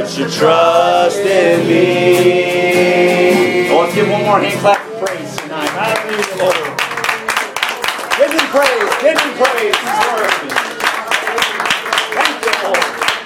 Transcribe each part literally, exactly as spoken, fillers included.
put your trust in me. Oh, let's give one more hand clap of praise tonight. Hallelujah, Lord. Give him praise. Give him praise. He's worthy. Thank you, Lord.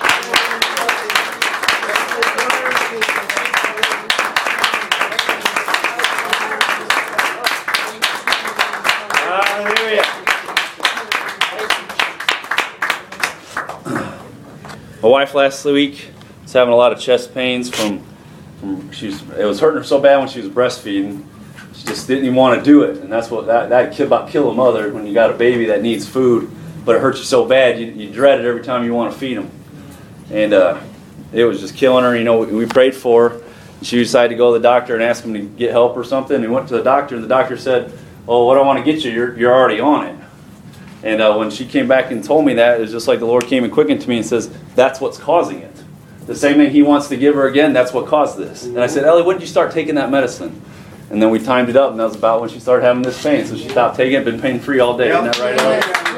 My wife last week was having a lot of chest pains from, from she was, it was hurting her so bad when she was breastfeeding. She just didn't even want to do it, and that's what that that about kill a mother when you got a baby that needs food, but it hurts you so bad you, you dread it every time you want to feed them, and uh, it was just killing her. You know, we, we prayed for her. She decided to go to the doctor and ask him to get help or something. We went to the doctor, and the doctor said, "Oh, what I want to get you, you're you're already on it." And uh, when she came back and told me that, it was just like the Lord came and quickened to me and says, that's what's causing it. The same thing he wants to give her again, that's what caused this. And I said, Ellie, when did you start taking that medicine? And then we timed it up, and that was about when she started having this pain. So she stopped taking it, been pain-free all day. Isn't that right, Ellie?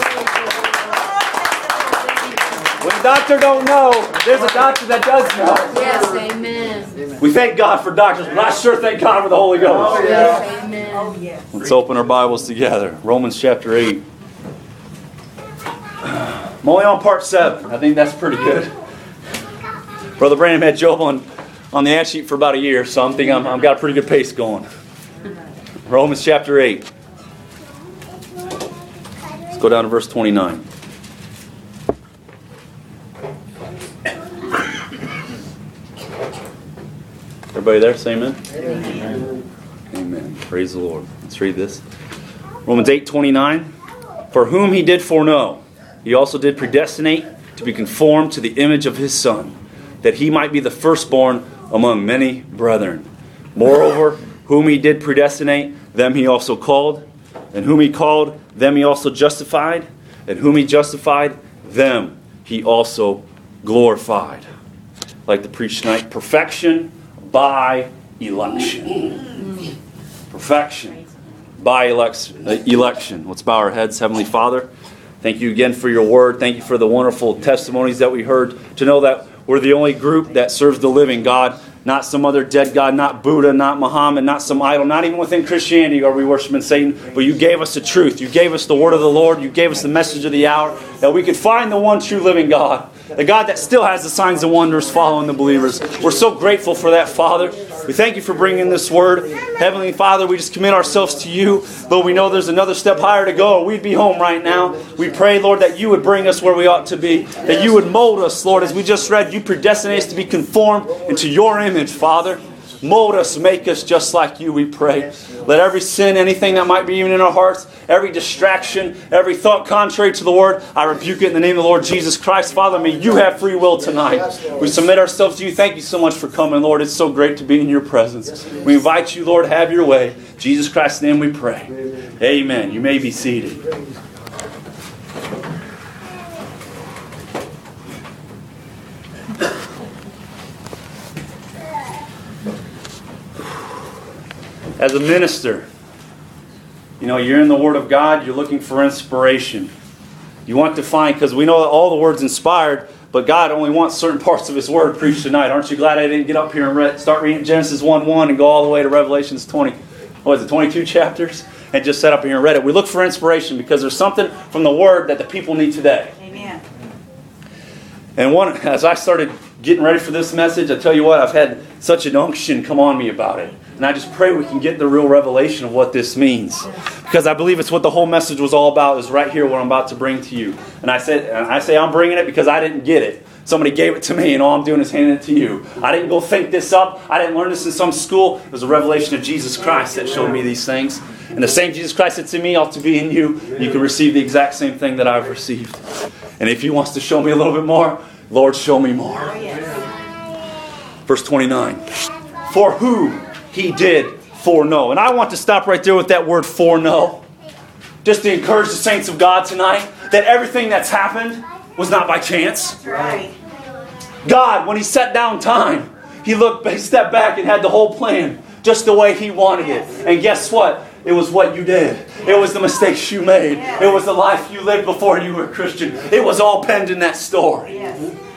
When the doctor don't know, there's a doctor that does know. Yes, amen. We thank God for doctors, but I sure thank God for the Holy Ghost. Oh, yes. Amen. Oh, yes. Let's open our Bibles together. Romans chapter eight. I'm only on part seven. I think that's pretty good. Brother Brandon had Job on, on the ad sheet for about a year, so I'm thinking I'm, I've got a pretty good pace going. Romans chapter eight. Let's go down to verse twenty-nine. Everybody there? Say amen. Amen. Amen. Praise the Lord. Let's read this. Romans eight twenty-nine. For whom he did foreknow, he also did predestinate to be conformed to the image of his Son, that he might be the firstborn among many brethren. Moreover, whom he did predestinate, them he also called. And whom he called, them he also justified. And whom he justified, them he also glorified. Like the preached tonight, perfection by election. Perfection by election. Let's bow our heads. Heavenly Father, thank you again for your word. Thank you for the wonderful testimonies that we heard. To know that we're the only group that serves the living God. Not some other dead God, not Buddha, not Muhammad, not some idol, not even within Christianity are we worshiping Satan. But you gave us the truth. You gave us the word of the Lord. You gave us the message of the hour. That we could find the one true living God. The God that still has the signs and wonders following the believers. We're so grateful for that, Father. We thank you for bringing this word. Heavenly Father, we just commit ourselves to you. Though we know there's another step higher to go, or we'd be home right now. We pray, Lord, that you would bring us where we ought to be. That you would mold us, Lord. As we just read, you predestinate us to be conformed into your image, Father. Mold us, make us just like you, we pray. Let every sin, anything that might be even in our hearts, every distraction, every thought contrary to the word, I rebuke it in the name of the Lord Jesus Christ. Father, may you have free will tonight. We submit ourselves to you. Thank you so much for coming, Lord. It's so great to be in your presence. We invite you, Lord, have your way. In Jesus Christ's name we pray. Amen. You may be seated. As a minister, you know, you're in the Word of God, you're looking for inspiration. You want to find, because we know that all the Word's inspired, but God only wants certain parts of His Word preached tonight. Aren't you glad I didn't get up here and read, start reading Genesis one one and go all the way to Revelations twenty, what is it, twenty-two chapters? And just sat up here and read it. We look for inspiration because there's something from the Word that the people need today. Amen. And one, as I started getting ready for this message, I tell you what, I've had such an unction come on me about it. And I just pray we can get the real revelation of what this means. Because I believe it's what the whole message was all about, is right here what I'm about to bring to you. And I said, and I say I'm bringing it because I didn't get it. Somebody gave it to me and all I'm doing is handing it to you. I didn't go think this up. I didn't learn this in some school. It was a revelation of Jesus Christ that showed me these things. And the same Jesus Christ that's in me ought to be in you. You can receive the exact same thing that I've received. And if He wants to show me a little bit more, Lord, show me more. Verse twenty-nine. For who He did foreknow. And I want to stop right there with that word foreknow. Just to encourage the saints of God tonight that everything that's happened was not by chance. Right. God, when He set down time, He looked, He stepped back and had the whole plan just the way He wanted it. And guess what? It was what you did. It was the mistakes you made. It was the life you lived before you were a Christian. It was all penned in that story.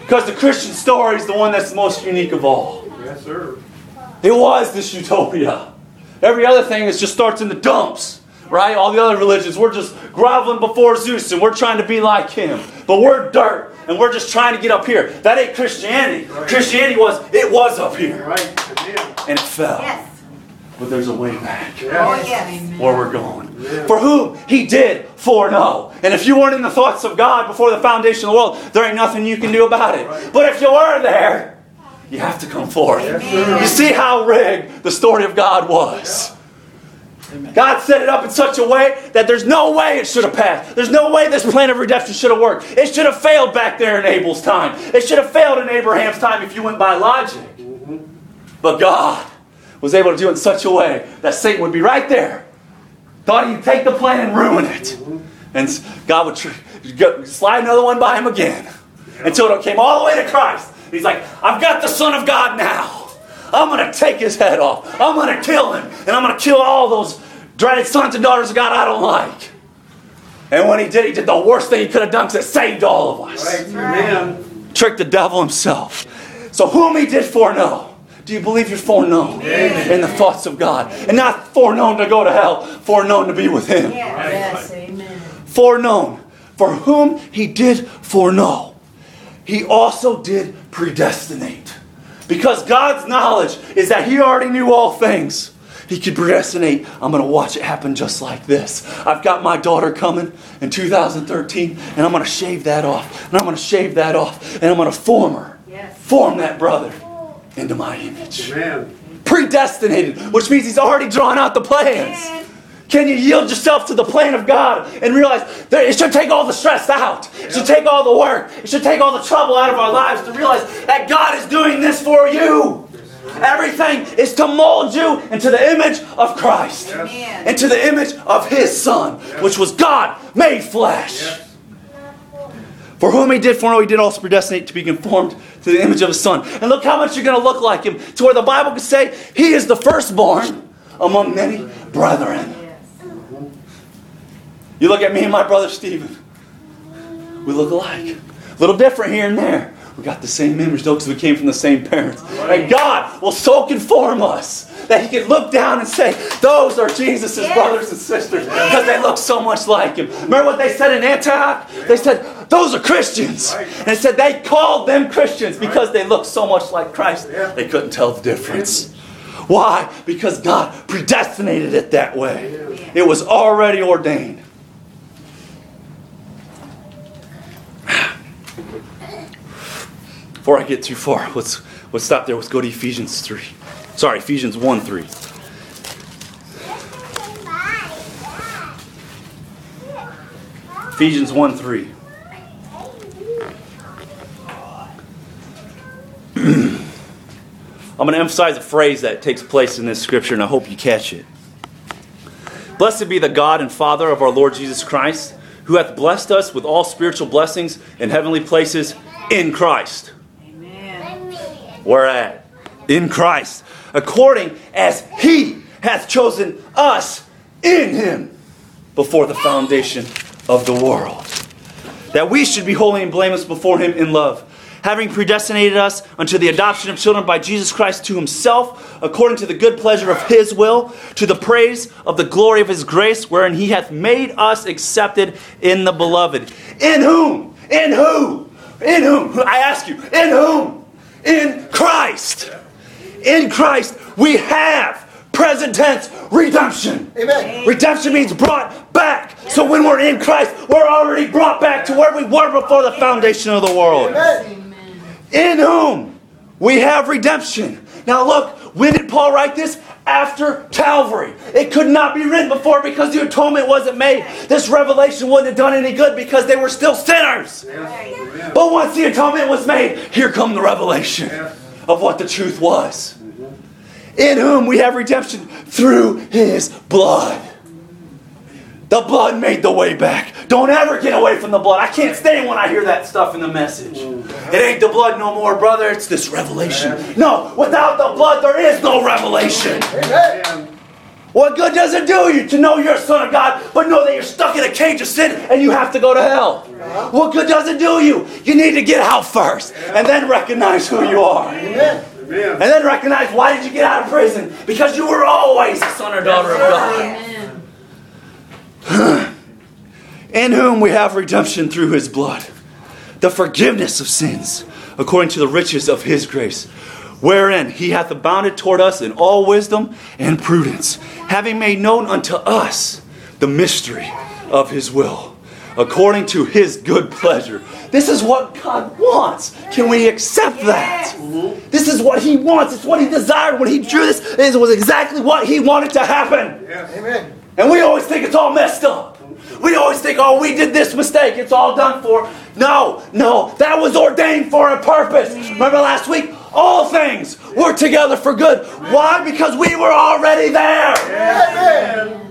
Because the Christian story is the one that's the most unique of all. Yes, sir. It was this utopia. Every other thing is just starts in the dumps, right? All the other religions, we're just groveling before Zeus and we're trying to be like him. But we're dirt and we're just trying to get up here. That ain't Christianity. Right. Christianity was, it was up here. Right. Amen. And it fell. Yes. But there's a way back. Oh, Yes. yes. Where we're going. Yeah. For whom he did foreknow. And if you weren't in the thoughts of God before the foundation of the world, there ain't nothing you can do about it. Right. But if you were there, you have to come forth. Yes, sir. You see how rigged the story of God was. God set it up in such a way that there's no way it should have passed. There's no way this plan of redemption should have worked. It should have failed back there in Abel's time. It should have failed in Abraham's time if you went by logic. But God was able to do it in such a way that Satan would be right there. Thought he'd take the plan and ruin it. And God would tr- go, slide another one by him again. Until it came all the way to Christ. He's like, I've got the Son of God now. I'm going to take his head off. I'm going to kill him. And I'm going to kill all those dreaded sons and daughters of God I don't like. And when he did, he did the worst thing he could have done because it saved all of us. Right. Amen. Tricked the devil himself. So whom he did foreknow. Do you believe you're foreknown Amen. in the thoughts of God? And not foreknown to go to hell, foreknown to be with him. Yes, amen. Foreknown. For whom he did foreknow, he also did predestinate. Because God's knowledge is that he already knew all things. He could predestinate. I'm going to watch it happen just like this. I've got my daughter coming in two thousand thirteen, and I'm going to shave that off. And I'm going to shave that off. And I'm going to form her. Yes. Form that brother into my image. Amen. Predestinated, which means he's already drawn out the plans. Can you yield yourself to the plan of God and realize that it should take all the stress out. It should take all the work. It should take all the trouble out of our lives to realize that God is doing this for you. Everything is to mold you into the image of Christ. Amen. Into the image of His Son, which was God made flesh. Yes. For whom He did foreknow, He did also predestinate to be conformed to the image of His Son. And look how much you're going to look like Him, to where the Bible could say, He is the firstborn among many brethren. You look at me and my brother Stephen. We look alike. A little different here and there. We got the same image though because we came from the same parents. And God will so conform us that He can look down and say, those are Jesus' Yes. brothers and sisters because they look so much like Him. Remember what they said in Antioch? They said, those are Christians. And it said they called them Christians because they looked so much like Christ. They couldn't tell the difference. Why? Because God predestinated it that way. It was already ordained. Before I get too far, let's let's stop there. Let's go to Ephesians three. Sorry, Ephesians one three. Ephesians one three. I'm going to emphasize a phrase that takes place in this scripture, and I hope you catch it. Blessed be the God and Father of our Lord Jesus Christ, who hath blessed us with all spiritual blessings in heavenly places in Christ. Where at? In Christ. According as He hath chosen us in Him before the foundation of the world, that we should be holy and blameless before Him in love, having predestinated us unto the adoption of children by Jesus Christ to Himself, according to the good pleasure of His will, to the praise of the glory of His grace, wherein He hath made us accepted in the Beloved. In whom? In who? In whom? I ask you, in whom? In Christ. In Christ we have, present tense, redemption. Amen. Redemption means brought back. So when we're in Christ, we're already brought back to where we were before the foundation of the world. Amen. In whom we have redemption. Now look, when did Paul write this? After Calvary. It could not be written before because the atonement wasn't made. This revelation wouldn't have done any good because they were still sinners. Yes. But once the atonement was made, here come the revelation of what the truth was. In whom we have redemption through His blood. The blood made the way back. Don't ever get away from the blood. I can't stand when I hear that stuff in the message. It ain't the blood no more, brother. It's this revelation. No, without the blood, there is no revelation. Amen. What good does it do you to know you're a son of God, but know that you're stuck in a cage of sin and you have to go to hell? What good does it do you? You need to get out first and then recognize who you are. Amen. And then recognize, why did you get out of prison? Because you were always a son or daughter of God. Amen. In whom we have redemption through His blood, the forgiveness of sins, according to the riches of His grace, wherein He hath abounded toward us in all wisdom and prudence, having made known unto us the mystery of His will, according to His good pleasure. This is what God wants. Can we accept that? This is what He wants. It's what He desired when He drew this. It was exactly what He wanted to happen. Yes. Amen. And we always think it's all messed up. We always think, oh, we did this mistake. It's all done for. No, no. That was ordained for a purpose. Remember last week? All things work together for good. Why? Because we were already there. Amen.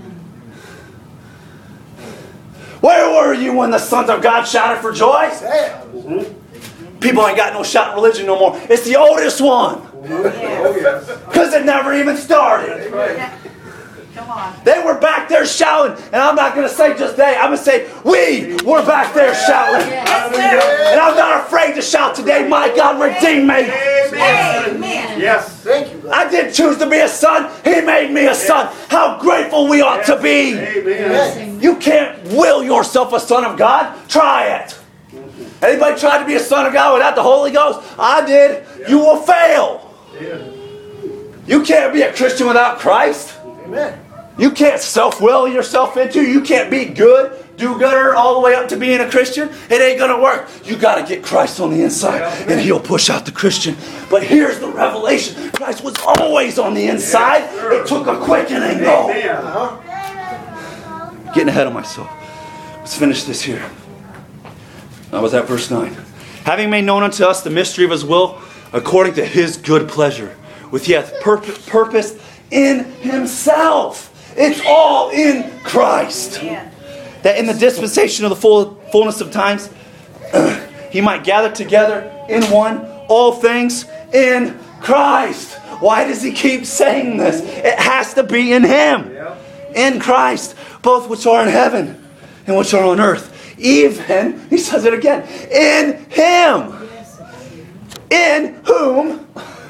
Where were you when the sons of God shouted for joy? People ain't got no shout in religion no more. It's the oldest one. Oh, yes. Because it never even started. Come on. They were back there shouting. And I'm not going to say just they. I'm going to say we were back there shouting. Yes, sir. And I'm not afraid to shout today, my God redeemed me. Amen. Amen. Yes. Thank you, brother. I didn't choose to be a son. He made me a son. How grateful we ought to be. Amen. You can't will yourself a son of God. Try it. Anybody tried to be a son of God without the Holy Ghost? I did. You will fail. You can't be a Christian without Christ. Amen. You can't self-will yourself into. You can't be good, do-gooder all the way up to being a Christian. It ain't going to work. You got to get Christ on the inside, and He'll push out the Christian. But here's the revelation. Christ was always on the inside. It took a quickening, though. Amen. Getting ahead of myself. Let's finish this here. I was at verse nine. Having made known unto us the mystery of His will, according to His good pleasure, which He hath purp- purposed in Himself. It's all in Christ. That in the dispensation of the full, fullness of times, He might gather together in one all things in Christ. Why does He keep saying this? It has to be in Him. In Christ. Both which are in heaven and which are on earth. Even, He says it again, in Him. In whom.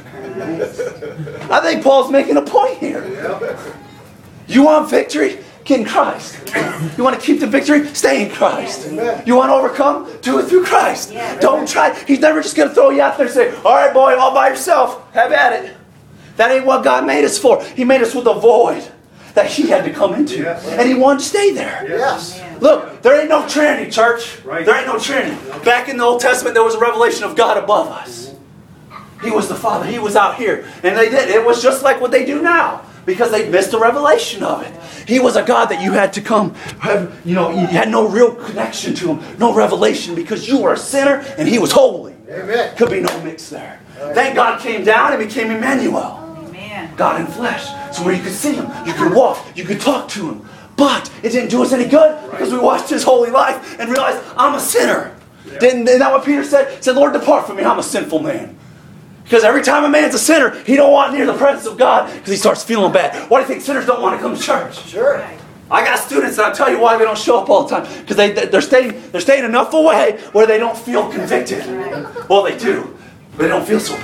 I think Paul's making a point here. You want victory? Get in Christ. You want to keep the victory? Stay in Christ. You want to overcome? Do it through Christ. Don't try. He's never just going to throw you out there and say, all right, boy, all by yourself. Have at it. That ain't what God made us for. He made us with a void that He had to come into. And He wanted to stay there. Yes. Look, there ain't no Trinity, church. Right. There ain't no Trinity. Back in the Old Testament, there was a revelation of God above us. He was the Father. He was out here. And they did. It was just like what they do now. Because they missed the revelation of it. He was a God that you had to come, have, you know, you had no real connection to Him. No revelation because you were a sinner and He was holy. Amen. Could be no mix there. Thank God came down and became Emmanuel. Amen. God in flesh. So where you could see Him, you could walk, you could talk to Him. But it didn't do us any good because we watched His holy life and realized I'm a sinner. Didn't, isn't that what Peter said? He said, Lord, depart from me, I'm a sinful man. Because every time a man's a sinner, he don't want near the presence of God because he starts feeling bad. Why do you think sinners don't want to come to church? Sure. I got students, and I'll tell you why they don't show up all the time. Because they, they're, staying, they're staying enough away where they don't feel convicted. Well, they do, but they don't feel so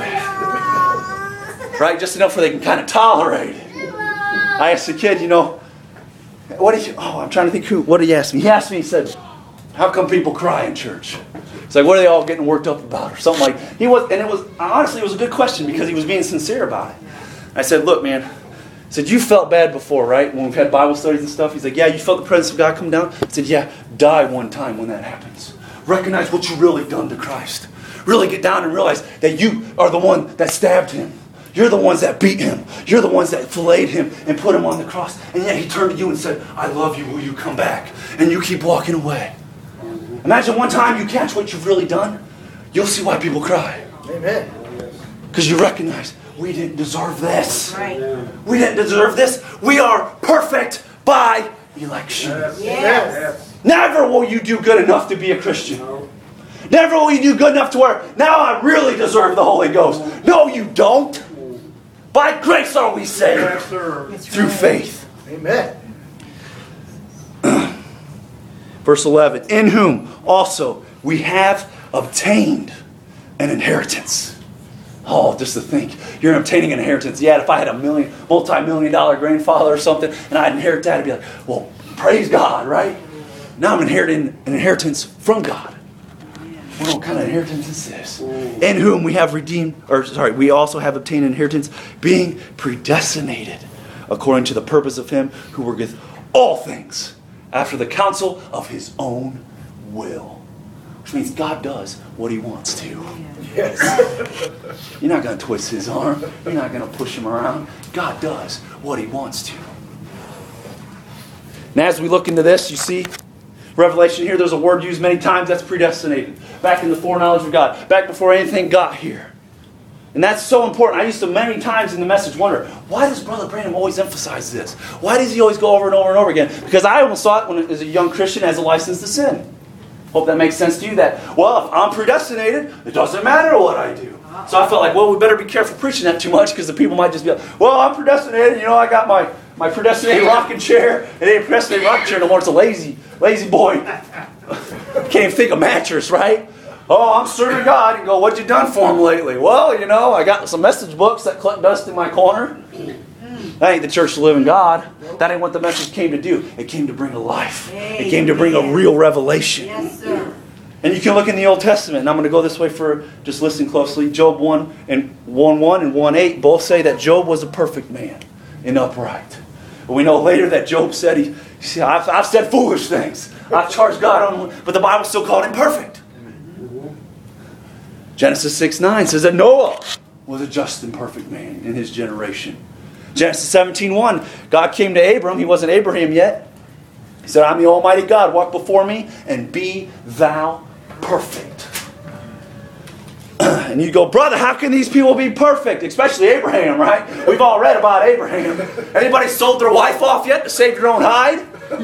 bad. Right? Just enough where they can kind of tolerate it. I asked the kid, you know, what did you, oh, I'm trying to think who, what did he ask me? He asked me, he said, how come people cry in church? It's like, what are they all getting worked up about? Or something like, he was, and it was, honestly, it was a good question because he was being sincere about it. I said, look, man, I said, you felt bad before, right? When we've had Bible studies and stuff. He's like, yeah, you felt the presence of God come down? I said, yeah, die one time when that happens. Recognize what you've really done to Christ. Really get down and realize that you are the one that stabbed Him. You're the ones that beat Him. You're the ones that filleted Him and put Him on the cross. And yet He turned to you and said, I love you, will you come back? And you keep walking away. Imagine one time you catch what you've really done. You'll see why people cry. Amen. Because you recognize, we didn't deserve this. Right. We didn't deserve this. We are perfect by election. Yes. Never will you do good enough to be a Christian. Never will you do good enough to where, now I really deserve the Holy Ghost. No, you don't. By grace are we saved. Yes, sir. Through faith. Amen. Verse eleven. In whom also we have obtained an inheritance. Oh, just to think, you're obtaining an inheritance. Yeah, if I had a million, multi-million dollar grandfather or something, and I'd inherit that, I'd be like, well, praise God, right? Now I'm inheriting an inheritance from God. Well, what kind of inheritance is this? In whom we have redeemed, or sorry, we also have obtained an inheritance, being predestinated according to the purpose of Him who worketh all things after the counsel of His own will. Which means God does what He wants to. Yes. You're not going to twist His arm. You're not going to push Him around. God does what He wants to. And as we look into this, you see, Revelation here, there's a word used many times, that's predestinated. Back in the foreknowledge of God. Back before anything got here. And that's so important. I used to many times in the message wonder, why does Brother Branham always emphasize this? Why does he always go over and over and over again? Because I almost thought, when as a young Christian, as a license to sin. Hope that makes sense to you, that, well, if I'm predestinated, it doesn't matter what I do. So I felt like, well, we better be careful preaching that too much, because the people might just be like, well, I'm predestinated, you know, I got my, my predestinated rocking chair. It ain't a predestinated rocking chair no more, it's a lazy, lazy boy. Can't even think of mattress, right? Oh, I'm serving God. You go, what you done for Him lately? Well, you know, I got some message books that collect dust in my corner. That ain't the church to live in God. That ain't what the message came to do. It came to bring a life. It came to bring a real revelation. Yes, sir. And you can look in the Old Testament, and I'm going to go this way for, just listen closely. Job one and one one and one eight both say that Job was a perfect man and upright. But we know later that Job said, he, see, I've, I've said foolish things. I've charged God on, but the Bible still called him perfect. Genesis six nine says that Noah was a just and perfect man in his generation. Genesis seventeen one, God came to Abram. He wasn't Abraham yet. He said, I'm the Almighty God. Walk before me and be thou perfect. And you go, brother, how can these people be perfect? Especially Abraham, right? We've all read about Abraham. Anybody sold their wife off yet to save your own hide?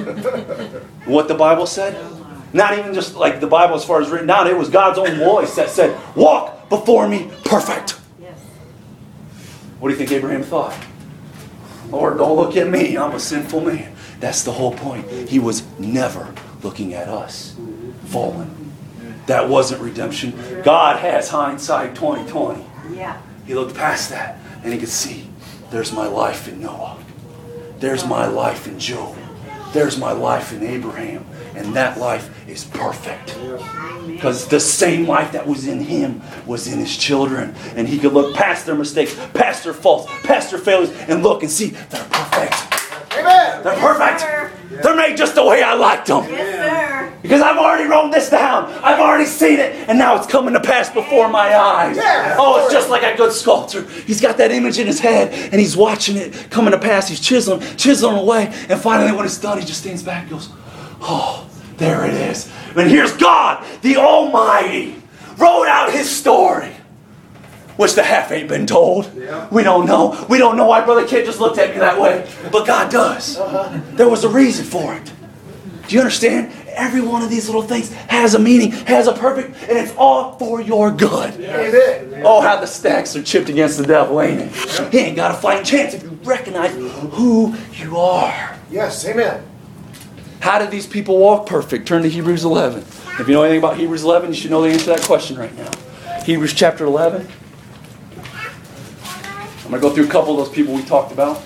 What the Bible said? Not even just like the Bible as far as written down. It was God's own voice that said, walk before me perfect. Yes. What do you think Abraham thought? Lord, don't look at me. I'm a sinful man. That's the whole point. He was never looking at us. Fallen. That wasn't redemption. God has hindsight twenty twenty. Yeah. He looked past that and he could see, there's my life in Noah. There's my life in Job. There's my life in Abraham. And that life is perfect. Because the same life that was in him was in his children. And he could look past their mistakes, past their faults, past their failures, and look and see they're perfect. Amen. They're perfect. They're made just the way I liked them. Yes, sir. Because I've already wrote this down. I've already seen it. And now it's coming to pass before my eyes. Oh, it's just like a good sculptor. He's got that image in his head. And he's watching it coming to pass. He's chiseling, chiseling away. And finally when it's done, he just stands back and goes, oh, there it is. And here's God, the Almighty, wrote out His story. Which the half ain't been told. Yeah. We don't know. We don't know why Brother Kid just looked at me that way. But God does. Uh-huh. There was a reason for it. Do you understand? Every one of these little things has a meaning, has a perfect, and it's all for your good. Yes. Oh, how the stacks are chipped against the devil, ain't it? Yeah. He ain't got a fighting chance if you recognize who you are. Yes, amen. How did these people walk perfect? Turn to Hebrews eleven. If you know anything about Hebrews eleven, you should know the answer to that question right now. Hebrews chapter eleven. I'm going to go through a couple of those people we talked about.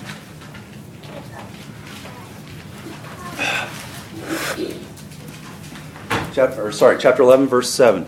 Chapter, or sorry, chapter eleven, verse seven.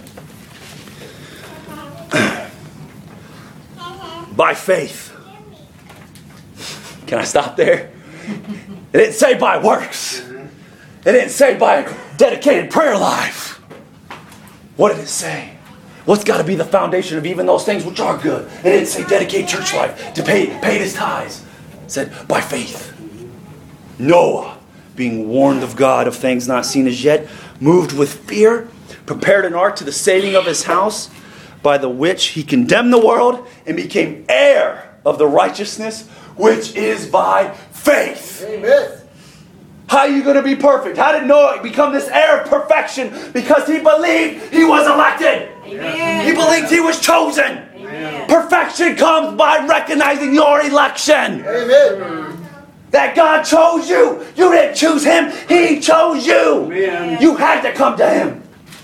By faith. Can I stop there? It didn't say by works. It didn't say by a dedicated prayer life. What did it say? What's got to be the foundation of even those things which are good? It didn't say dedicate church life to pay, pay his tithes. It said by faith. Noah, being warned of God of things not seen as yet, moved with fear, prepared an ark to the saving of his house, by the which he condemned the world and became heir of the righteousness which is by faith. Amen. How are you going to be perfect? How did Noah become this heir of perfection? Because he believed he was elected. Amen. He believed he was chosen. Amen. Perfection comes by recognizing your election. Amen. that God chose you. You didn't choose him. He chose you. Amen. You had to come to him.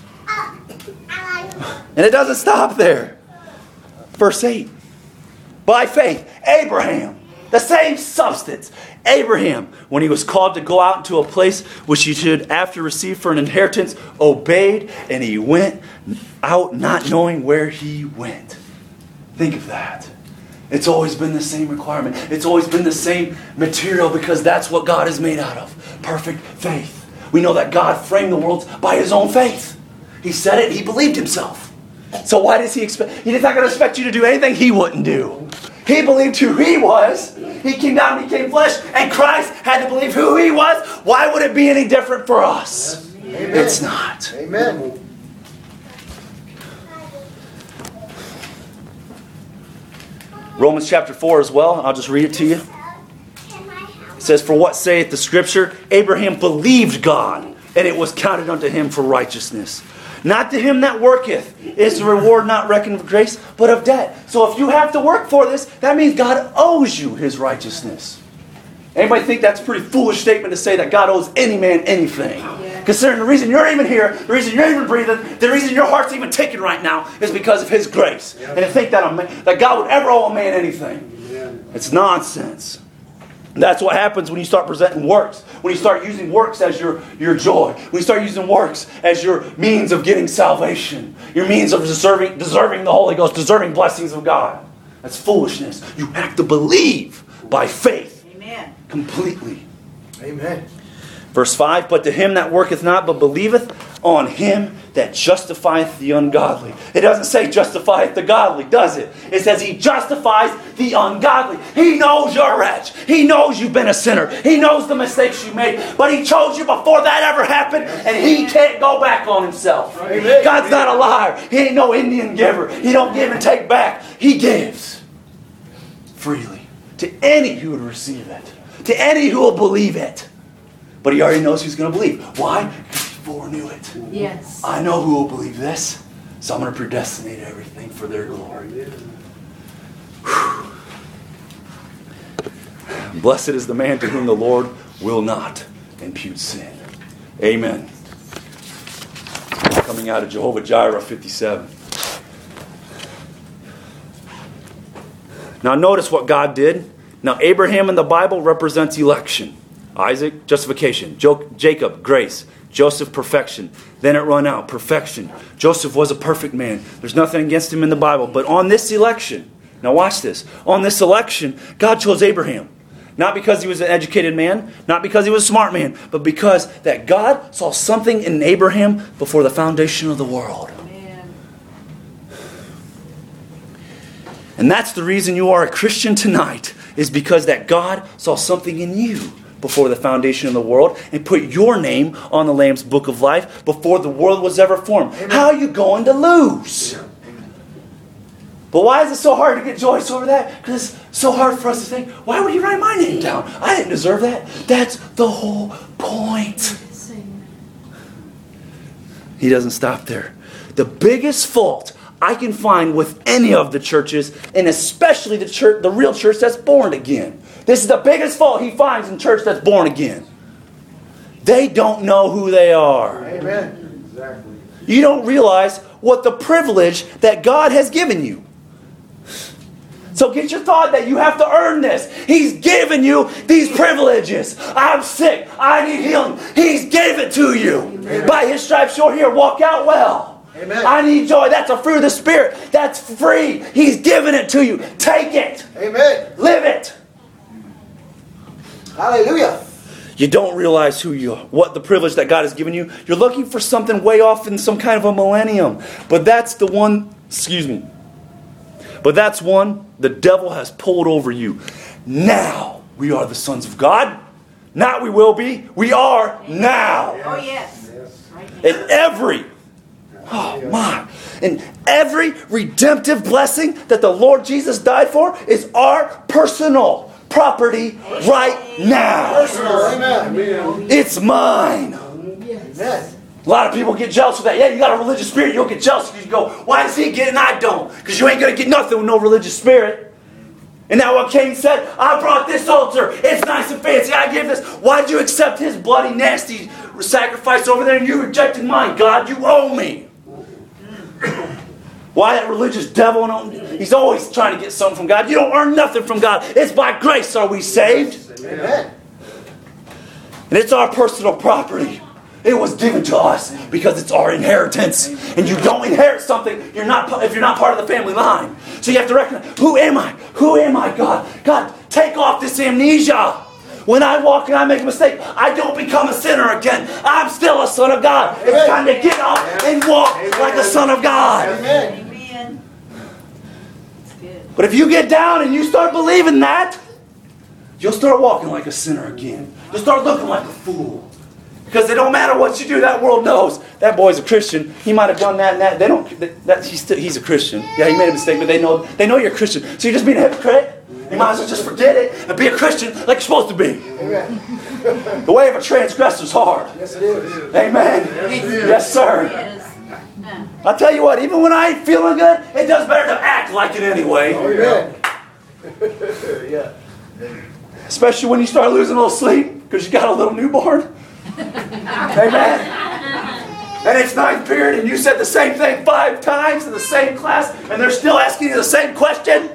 And it doesn't stop there. Verse eight. By faith, Abraham, the same substance. Abraham, when he was called to go out into a place which he should after receive for an inheritance, obeyed, and he went out not knowing where he went. Think of that. It's always been the same requirement. It's always been the same material because that's what God is made out of. Perfect faith. We know that God framed the worlds by his own faith. He said it, he believed himself. So why does he expect? He's not going to expect you to do anything he wouldn't do. He believed who he was. He came down and became flesh. And Christ had to believe who he was. Why would it be any different for us? Amen. It's not. Amen. Romans chapter four as well. I'll just read it to you. It says, for what saith the scripture? Abraham believed God, and it was counted unto him for righteousness. Not to him that worketh is the reward not reckoned of grace, but of debt. So if you have to work for this, that means God owes you his righteousness. Anybody think that's a pretty foolish statement to say that God owes any man anything? Yeah. Considering the reason you're even here, the reason you're even breathing, the reason your heart's even ticking right now is because of his grace. Yeah. And to think that, a man, that God would ever owe a man anything. Yeah. It's nonsense. That's what happens when you start presenting works. When you start using works as your, your joy. When you start using works as your means of getting salvation. Your means of deserving, deserving the Holy Ghost. Deserving blessings of God. That's foolishness. You have to believe by faith. Amen. Completely. Amen. Verse five, but to him that worketh not, but believeth on him that justifieth the ungodly. It doesn't say justifieth the godly, does it? It says he justifies the ungodly. He knows you're a wretch. He knows you've been a sinner. He knows the mistakes you made. But he chose you before that ever happened, and he can't go back on himself. Amen. God's not a liar. He ain't no Indian giver. He don't give and take back. He gives freely to any who would receive it. To any who will believe it. But he already knows who's going to believe. Why? Because he foreknew it. Yes. I know who will believe this. So I'm going to predestinate everything for their glory. Whew. Blessed is the man to whom the Lord will not impute sin. Amen. Coming out of Jehovah Jireh fifty-seven. Now notice what God did. Now Abraham in the Bible represents election. Isaac, justification. Jo- Jacob, grace. Joseph, perfection. Then it run out, perfection. Joseph was a perfect man. There's nothing against him in the Bible. But on this election, now watch this. On this election, God chose Abraham. Not because he was an educated man, not because he was a smart man, but because that God saw something in Abraham before the foundation of the world. Amen. And that's the reason you are a Christian tonight, is because that God saw something in you before the foundation of the world and put your name on the Lamb's Book of Life before the world was ever formed. Amen. How are you going to lose? But why is it so hard to get joyous over that? Because it's so hard for us to think, why would he write my name down? I didn't deserve that. That's the whole point. He doesn't stop there. The biggest fault I can find with any of the churches, and especially the church, the real church that's born again. This is the biggest fault he finds in church that's born again. They don't know who they are. Amen. Exactly. You don't realize what the privilege that God has given you. So get your thought that you have to earn this. He's given you these privileges. I'm sick. I need healing. He's gave it to you. Amen. By his stripes you're here. Walk out well. Amen. I need joy. That's a fruit of the Spirit. That's free. He's given it to you. Take it. Amen. Live it. Hallelujah. You don't realize who you are, what the privilege that God has given you. You're looking for something way off in some kind of a millennium. But that's the one, excuse me. But that's one the devil has pulled over you. Now we are the sons of God. Not we will be. We are now. Oh, yes. And every, oh my, and every redemptive blessing that the Lord Jesus died for is our personal property right now. Amen. It's mine. Yes. A lot of people get jealous with that. Yeah, you got a religious spirit. You'll get jealous because you go, why does he get it and I don't? Because you ain't going to get nothing with no religious spirit. And now what Cain said, I brought this altar. It's nice and fancy. I gave this. Why did you accept his bloody, nasty sacrifice over there and you rejected mine? God, you owe me. Why that religious devil? He's always trying to get something from God. You don't earn nothing from God. It's by grace are we saved. Amen. And it's our personal property. It was given to us because it's our inheritance. And you don't inherit something you're not if you're not part of the family line. So you have to recognize, who am I? Who am I, God? God, take off this amnesia. When I walk and I make a mistake, I don't become a sinner again. I'm still a son of God. Amen. It's time to get up and walk Amen. Like a son of God. Amen. Amen. But if you get down and you start believing that, you'll start walking like a sinner again. You'll start looking like a fool. Because it don't matter what you do, that world knows. That boy's a Christian. He might have done that and that. They don't. That, that he's still, he's a Christian. Yeah, he made a mistake, but they know they know you're a Christian. So you're just being a hypocrite. You might as well just forget it and be a Christian like you're supposed to be. Amen. The way of a transgressor is hard. Yes, it is. Amen. Yes, sir. I'll tell you what. Even when I ain't feeling good, it does better to act like it anyway. Amen. Yeah. Especially when you start losing a little sleep because you got a little newborn. Amen. And it's ninth period and you said the same thing five times in the same class and they're still asking you the same question.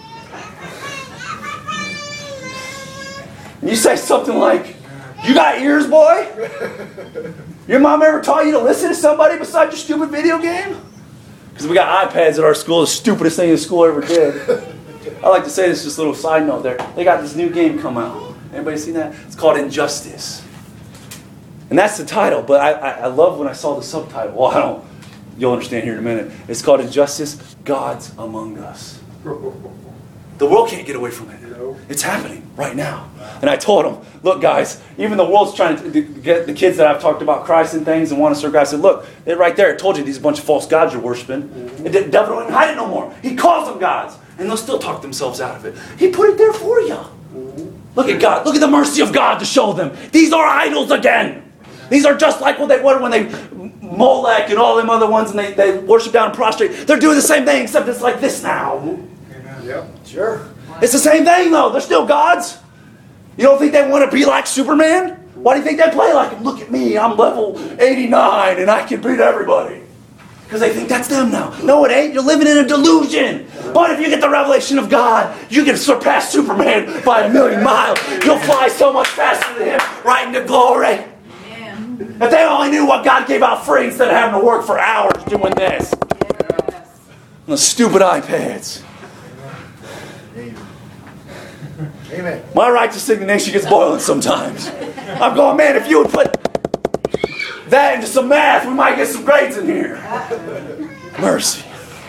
And you say something like, you got ears, boy? Your mom ever taught you to listen to somebody besides your stupid video game? Because we got iPads at our school, the stupidest thing the school ever did. I like to say this, just a little side note there. They got this new game come out. Anybody seen that? It's called Injustice. And that's the title, but I, I, I love when I saw the subtitle. Well, I don't. You'll understand here in a minute. It's called Injustice, God's Among Us. The world can't get away from it. It's happening right now. And I told them, look guys, even the world's trying to get the kids that I've talked about Christ and things and want to serve God. I said, look, they're right there. I told you these bunch of false gods you're worshiping. Mm-hmm. And the devil don't even hide it no more. He calls them gods. And they'll still talk themselves out of it. He put it there for you. Mm-hmm. Look at God. Look at the mercy of God to show them. These are idols again. These are just like what they were when they, Molech and all them other ones, and they, they worship down and prostrate. They're doing the same thing, except it's like this now. Amen. Yep. Sure. It's the same thing, though. They're still gods. You don't think they want to be like Superman? Why do you think they play like him? Look at me. I'm level eighty-nine, and I can beat everybody. Because they think that's them now. No, it ain't. You're living in a delusion. But if you get the revelation of God, you can surpass Superman by a million miles. You'll fly so much faster than him right into glory. If they only knew what God gave out free instead of having to work for hours doing this. Yes. On the stupid iPads. Amen. My righteous indignation gets boiling sometimes. I'm going, man, if you would put that into some math, we might get some grades in here. Mercy.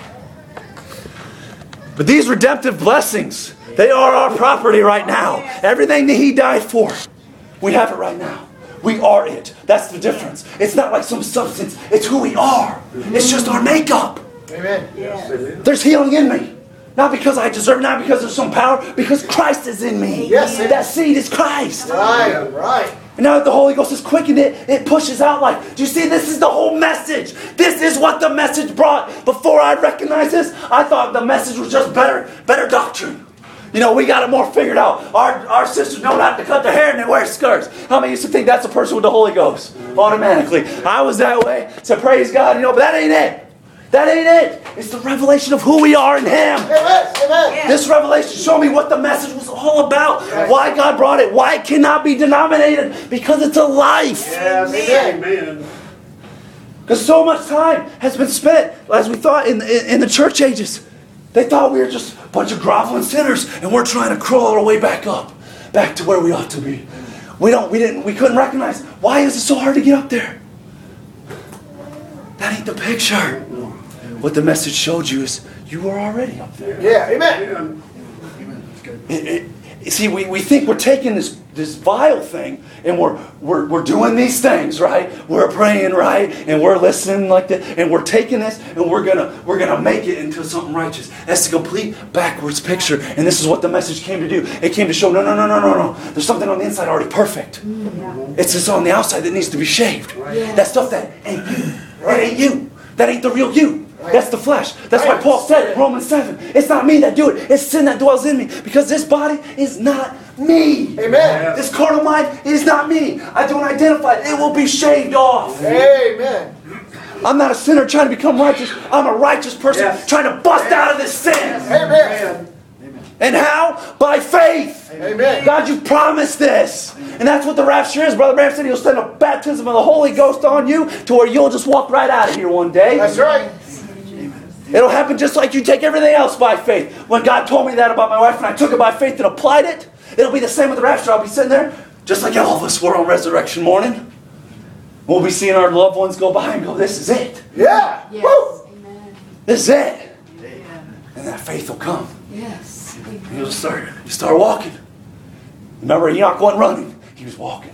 But these redemptive blessings, they are our property right now. Everything that He died for, we have it right now. We are it. That's the difference. It's not like some substance. It's who we are. It's just our makeup. Amen. Yes. There's healing in me. Not because I deserve it, not because there's some power, because Christ is in me. Yes. That seed is Christ. Right, right. And now that the Holy Ghost has quickened it, it pushes out like, do you see, this is the whole message. This is what the message brought. Before I recognized this, I thought the message was just better, better doctrine. You know, we got it more figured out. Our our sisters know not to cut their hair and they wear skirts. How many used to think that's a person with the Holy Ghost? Automatically. I was that way. So praise God, you know, but that ain't it. That ain't it. It's the revelation of who we are in Him. Amen. Amen. This revelation showed me what the message was all about. Why God brought it. Why it cannot be denominated. Because it's a life. Yes. Amen. Because so much time has been spent, as we thought, in, in, in the church ages. They thought we were just a bunch of groveling sinners, and we're trying to crawl our way back up, back to where we ought to be. We don't, we didn't, we couldn't recognize. Why is it so hard to get up there? That ain't the picture. What the message showed you is you were already up there. Yeah. Amen. It, it, see, we, we think we're taking this, this vile thing and we're, we're we're doing these things, right? We're praying, right? And we're listening like that, and we're taking this and we're gonna we're gonna make it into something righteous. That's the complete backwards picture. And this is what the message came to do. It came to show no no no no no no. There's something on the inside already perfect. Yeah. It's just on the outside that needs to be shaved. Yeah. That stuff that ain't you. That ain't you. That ain't the real you. That's the flesh. That's why Paul said in Romans seven, it's not me that do it. It's sin that dwells in me. Because this body is not me. Amen. This carnal mind is not me. I don't identify it. It will be shaved off. Amen. I'm not a sinner trying to become righteous. I'm a righteous person Yes. trying to bust out of this sin. Amen. And how? By faith. Amen. God, you promised this. And that's what the rapture is. Brother Bram said He'll send a baptism of the Holy Ghost on you to where you'll just walk right out of here one day. That's right. It'll happen just like you take everything else by faith. When God told me that about my wife and I took it by faith and applied it, it'll be the same with the rapture. I'll be sitting there just like all of us were on resurrection morning. We'll be seeing our loved ones go by and go, this is it. Yeah. Yes. Woo. Amen. This is it. Yeah. And that faith will come. Yes. Amen. And you'll start, you start walking. Remember, Enoch wasn't running. He was walking.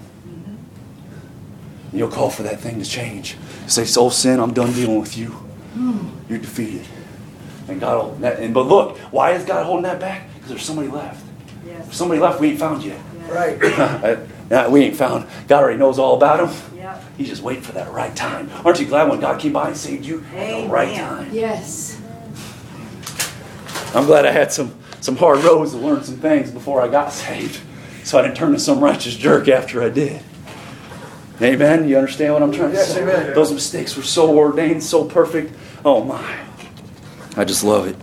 And you'll call for that thing to change. Say, soul sin, I'm done dealing with you. You're defeated. And God will, and but look, why is God holding that back? Because there's somebody left. Yes. If somebody left we ain't found yet. Right. Nah, we ain't found. God already knows all about them. Yep. He's just waiting for that right time. Aren't you glad when God came by and saved you at the right Amen. time? Yes. I'm glad I had some, some hard roads to learn some things before I got saved. So I didn't turn to some righteous jerk after I did. Amen? You understand what I'm trying to Yes, say? amen. Those mistakes were so ordained, so perfect. Oh my. I just love it.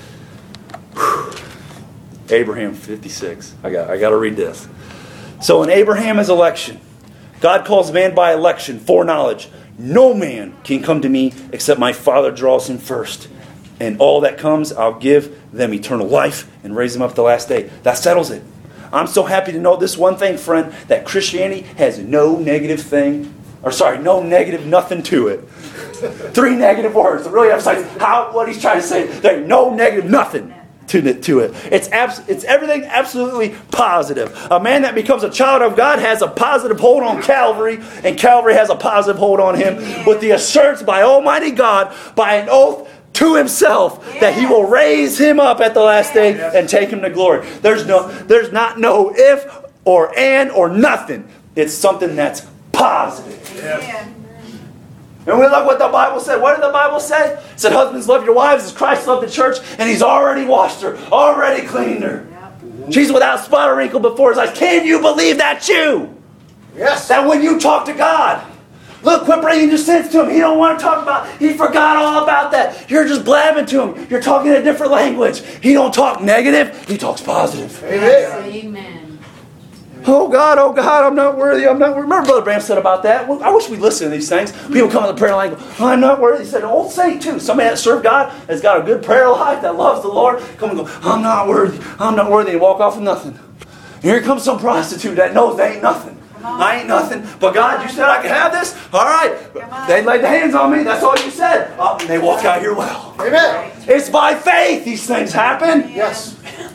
Whew. Abraham fifty-six. I got, I got to read this. So in Abraham's election, God calls man by election, foreknowledge. No man can come to me except my Father draws him first. And all that comes, I'll give them eternal life and raise them up the last day. That settles it. I'm so happy to know this one thing, friend, that Christianity has no negative thing, or sorry, no negative nothing to it. Three negative words. To really emphasize how what he's trying to say. There ain't no negative nothing to it. To it. It's abs- it's everything absolutely positive. A man that becomes a child of God has a positive hold on Calvary, and Calvary has a positive hold on him with the assurance by Almighty God, by an oath to himself, that he will raise him up at the last day and take him to glory. There's no, there's not no if or and or nothing. It's something that's positive. Yeah. And we look what the Bible said. What did the Bible say? It said, husbands, love your wives as Christ loved the church, and he's already washed her, already cleaned her. Yep. She's without spot or wrinkle before his eyes. Can you believe that's you? Yes. That when you talk to God, look, quit bringing your sins to him. He don't want to talk about, he forgot all about that. You're just blabbing to him. You're talking a different language. He don't talk negative. He talks positive. Amen. Amen. Oh God, oh God, I'm not worthy. I'm not worthy. Remember Brother Bram said about that? Well, I wish we'd listen to these things. People come to the prayer line and go, I'm not worthy. He said, an old saint too. Somebody that served God, has got a good prayer life, that loves the Lord, come and go, I'm not worthy. I'm not worthy. And walk off with nothing. And here comes some prostitute that knows they ain't nothing. I ain't nothing. But God, you said I could have this? All right. They laid the hands on me. That's all you said. Oh, and they walk out here well. Amen. It's by faith these things happen. Yes.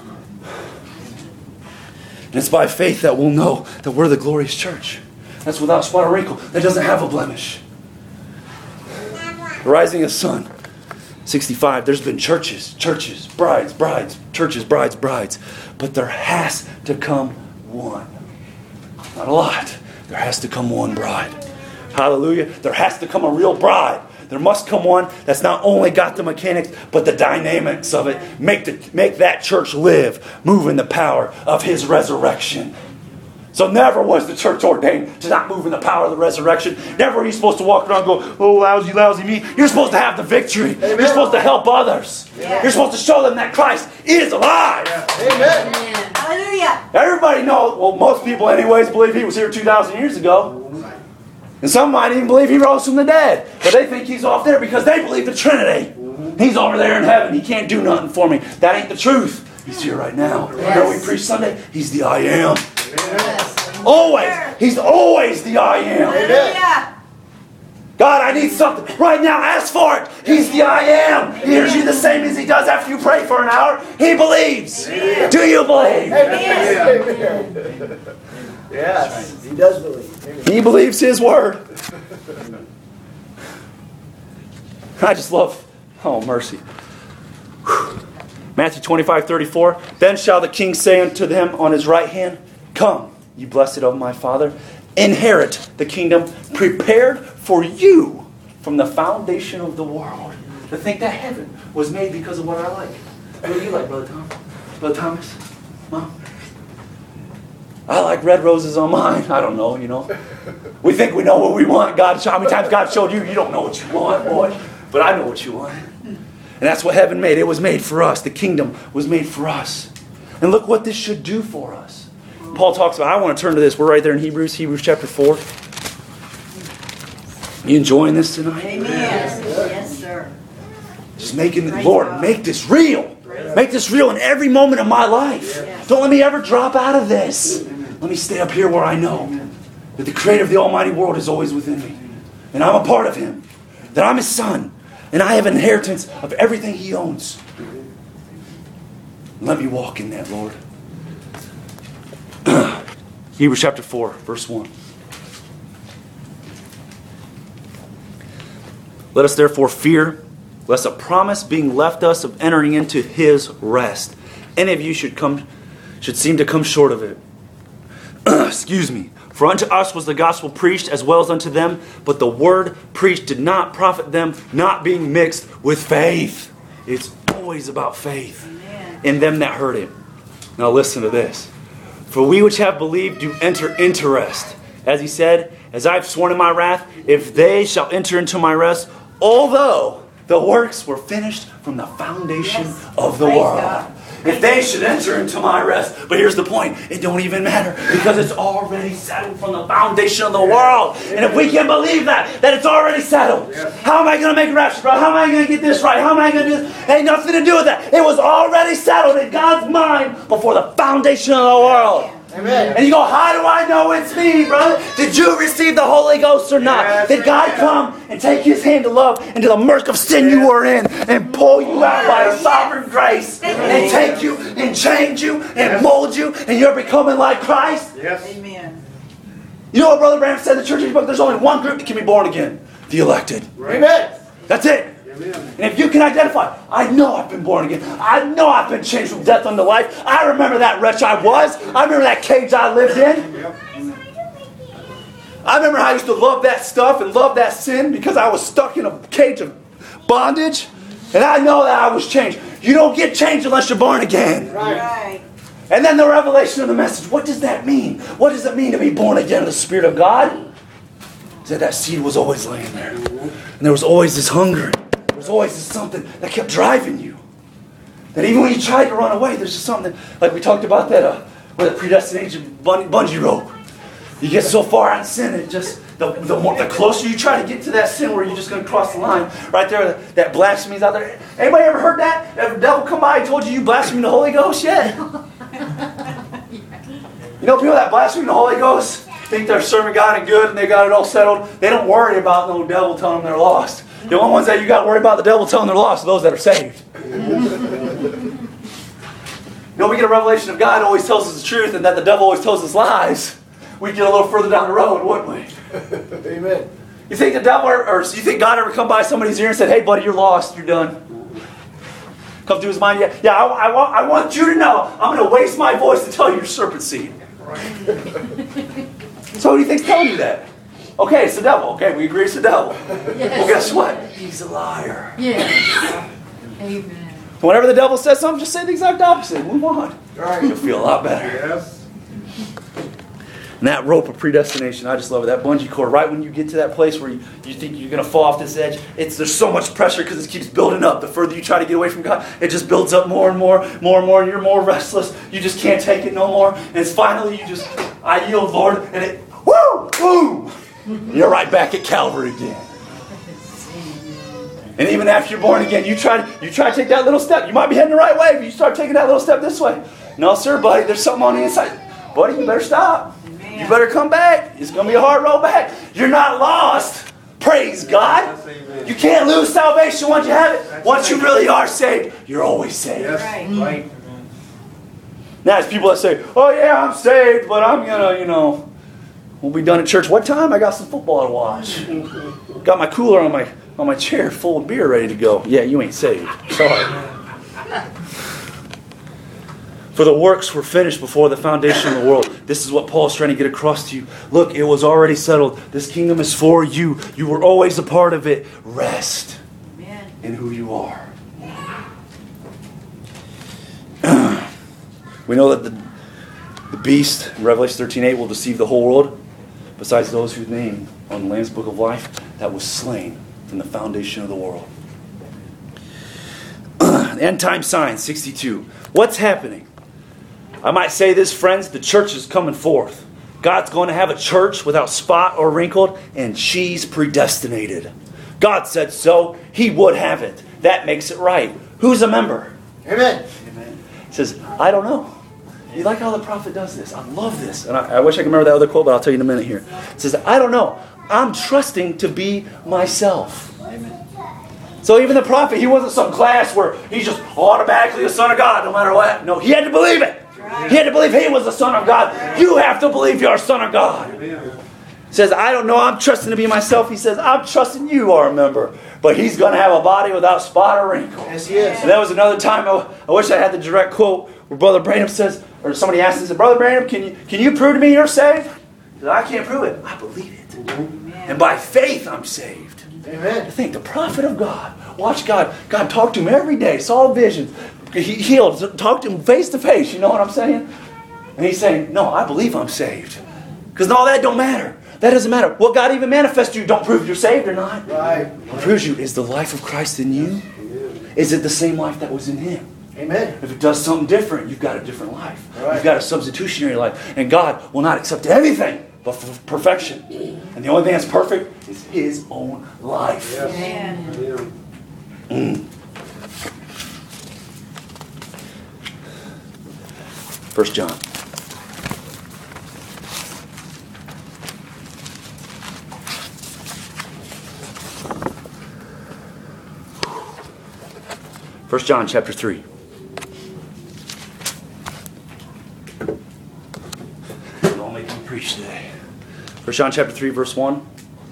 And it's by faith that we'll know that we're the glorious church. That's without spot or wrinkle. That doesn't have a blemish. The rising of the sun. sixty-five. There's been churches, churches, brides, brides, churches, brides, brides. But there has to come one. Not a lot. There has to come one bride. Hallelujah. There has to come a real bride. There must come one that's not only got the mechanics, but the dynamics of it. Make, the, make that church live, move in the power of his resurrection. So never was the church ordained to not move in the power of the resurrection. Never are you supposed to walk around and go, oh, lousy, lousy me. You're supposed to have the victory. Amen. You're supposed to help others. Yeah. You're supposed to show them that Christ is alive. Amen. Amen. Hallelujah. Everybody knows, well, most people anyways believe he was here two thousand years ago. And some might even believe he rose from the dead. But they think he's off there because they believe the Trinity. He's over there in heaven. He can't do nothing for me. That ain't the truth. He's here right now. Yes. Remember we preached Sunday? He's the I am. Yes. Always. He's always the I am. Hallelujah. God, I need something. Right now, ask for it. He's the I am. He hears you the same as he does after you pray for an hour. He believes. Amen. Do you believe? Amen. Amen. Yes. He does believe. Amen. He believes his word. I just love, oh mercy. Whew. Matthew twenty-five thirty-four. Then shall the king say unto them on his right hand, come, ye blessed of my Father, inherit the kingdom prepared for you from the foundation of the world. to think that heaven was made because of what I like. What do you like, Brother Tom? Brother Thomas? Mom? I like red roses on mine. I don't know, you know. We think we know what we want. God, how many times God showed you, you don't know what you want, boy. But I know what you want. And that's what heaven made. It was made for us. The kingdom was made for us. And look what this should do for us. Paul talks about, I want to turn to this. We're right there in Hebrews, Hebrews chapter four. You enjoying this tonight? Amen. Yes, sir. Just making, Lord, make this real. Make this real in every moment of my life. Don't let me ever drop out of this. Let me stay up here where I know that the creator of the almighty world is always within me. And I'm a part of him. That I'm his son. And I have an inheritance of everything he owns. Let me walk in that, Lord. Hebrews chapter four, verse one. Let us therefore fear, lest a promise being left us of entering into his rest, any of you should come, should seem to come short of it. Excuse me. For unto us was the gospel preached as well as unto them, but the word preached did not profit them, not being mixed with faith. It's always about faith. Amen. In them that heard it. Now listen to this. For we which have believed do enter into rest. As he said, as I have sworn in my wrath, if they shall enter into my rest, although the works were finished from the foundation yes. of the Praise world. God. If they should enter into my rest. But here's the point. It don't even matter. Because it's already settled from the foundation of the world. And if we can believe that, that it's already settled. How am I going to make a rapture, bro? How am I going to get this right? How am I going to do this? Ain't nothing to do with that. It was already settled in God's mind before the foundation of the world. Amen. And you go, how do I know it's me, brother? Did you receive the Holy Ghost or not? Yes, Did God yes. come and take his hand of love into the murk of sin you were in and pull you out by his sovereign grace and take you and change you and mold you and you're becoming like Christ? Yes. Amen. You know what Brother Branham said in the church of his book? There's only one group that can be born again. The elected. Right. Amen. That's it. And if you can identify, I know I've been born again. I know I've been changed from death unto life. I remember that wretch I was. I remember that cage I lived in. I remember how I used to love that stuff and love that sin because I was stuck in a cage of bondage. And I know that I was changed. You don't get changed unless you're born again. Right. And then the revelation of the message. What does that mean? What does it mean to be born again in the Spirit of God? That that seed was always laying there. And there was always this hunger. There's always something that kept driving you. That even when you tried to run away, there's just something, like we talked about that, uh, with the predestination bun- bungee rope. You get so far out in sin, it just, the, the more, the closer you try to get to that sin where you're just going to cross the line, right there, that blasphemy's out there. Anybody ever heard that? Ever the devil come by and told you you blaspheme the Holy Ghost yet? You know people that blaspheme the Holy Ghost think they're serving God and good and they got it all settled. They don't worry about no devil telling them they're lost. The only ones that you got to worry about the devil telling they're lost are those that are saved. You know, we get a revelation of God always tells us the truth and that the devil always tells us lies. We'd get a little further down the road, wouldn't we? Amen. You think the devil or, or you think God ever come by somebody's ear and said, hey buddy, you're lost, you're done. Come through his mind, yeah, yeah I, I, want, I want you to know I'm going to waste my voice to tell you you're serpent seed. So who do you think's telling you that? Okay, it's the devil. Okay, we agree it's the devil. Yes. Well, guess what? He's a liar. Yes. Amen. Whenever the devil says something, just say the exact opposite. Move on. Right. You'll feel a lot better. Yes. And that rope of predestination, I just love it. That bungee cord, right when you get to that place where you, you think you're going to fall off this edge, it's there's so much pressure because it keeps building up. The further you try to get away from God, it just builds up more and more, more and more, and you're more restless. You just can't take it no more. And it's finally you just, I yield, Lord, and it, woo, boom. You're right back at Calvary again. And even after you're born again, you try to, you try to take that little step. You might be heading the right way, but you start taking that little step this way. No, sir, buddy, there's something on the inside. Buddy, you better stop. Amen. You better come back. It's going to be a hard road back. You're not lost. Praise God. You can't lose salvation once you have it. Once you really are saved, you're always saved. Yes. Right. Right. Now, there's people that say, oh, yeah, I'm saved, but I'm going to, you know, we'll be done at church. What time? I got some football to watch. Got my cooler on my on my chair full of beer ready to go. Yeah, you ain't saved. Sorry. For the works were finished before the foundation of the world. This is what Paul's trying to get across to you. Look, it was already settled. This kingdom is for you. You were always a part of it. Rest. Amen. in who you are. We know that the, the beast in Revelation thirteen eight will deceive the whole world, besides those whose name on the Lamb's Book of Life that was slain from the foundation of the world. End time signs, sixty-two. What's happening? I might say this, friends, the church is coming forth. God's going to have a church without spot or wrinkled, and she's predestinated. God said so. He would have it. That makes it right. Who's a member? Amen. Amen. He says, I don't know. You like how the prophet does this? I love this. And I, I wish I could remember that other quote, but I'll tell you in a minute here. It says, I don't know. I'm trusting to be myself. Amen. So even the prophet, he wasn't some class where he's just automatically a son of God no matter what. No, he had to believe it. He had to believe he was the son of God. You have to believe you're a son of God. He says, I don't know. I'm trusting to be myself. He says, I'm trusting you are a member. But he's going to have a body without spot or wrinkle. Yes, he is. And that was another time, I, I wish I had the direct quote, where Brother Branham says, or somebody asked him, said, Brother Branham, can you, can you prove to me you're saved? He said, I can't prove it. I believe it. Amen. And by faith I'm saved. Amen. I think the prophet of God, watch God. God talked to him every day, saw visions. He healed, talked to him face to face. You know what I'm saying? And he's saying, no, I believe I'm saved. Because all that don't matter. That doesn't matter. What God even manifests to you don't prove you're saved or not. Right. What proves you is the life of Christ in you. Is it the same life that was in Him? Amen. If it does something different, you've got a different life. Right. You've got a substitutionary life. And God will not accept anything but for perfection. And the only thing that's perfect is His own life. Yes. Amen. Mm. First John. First John chapter three. I'll make you preach today. First John chapter three, verse one.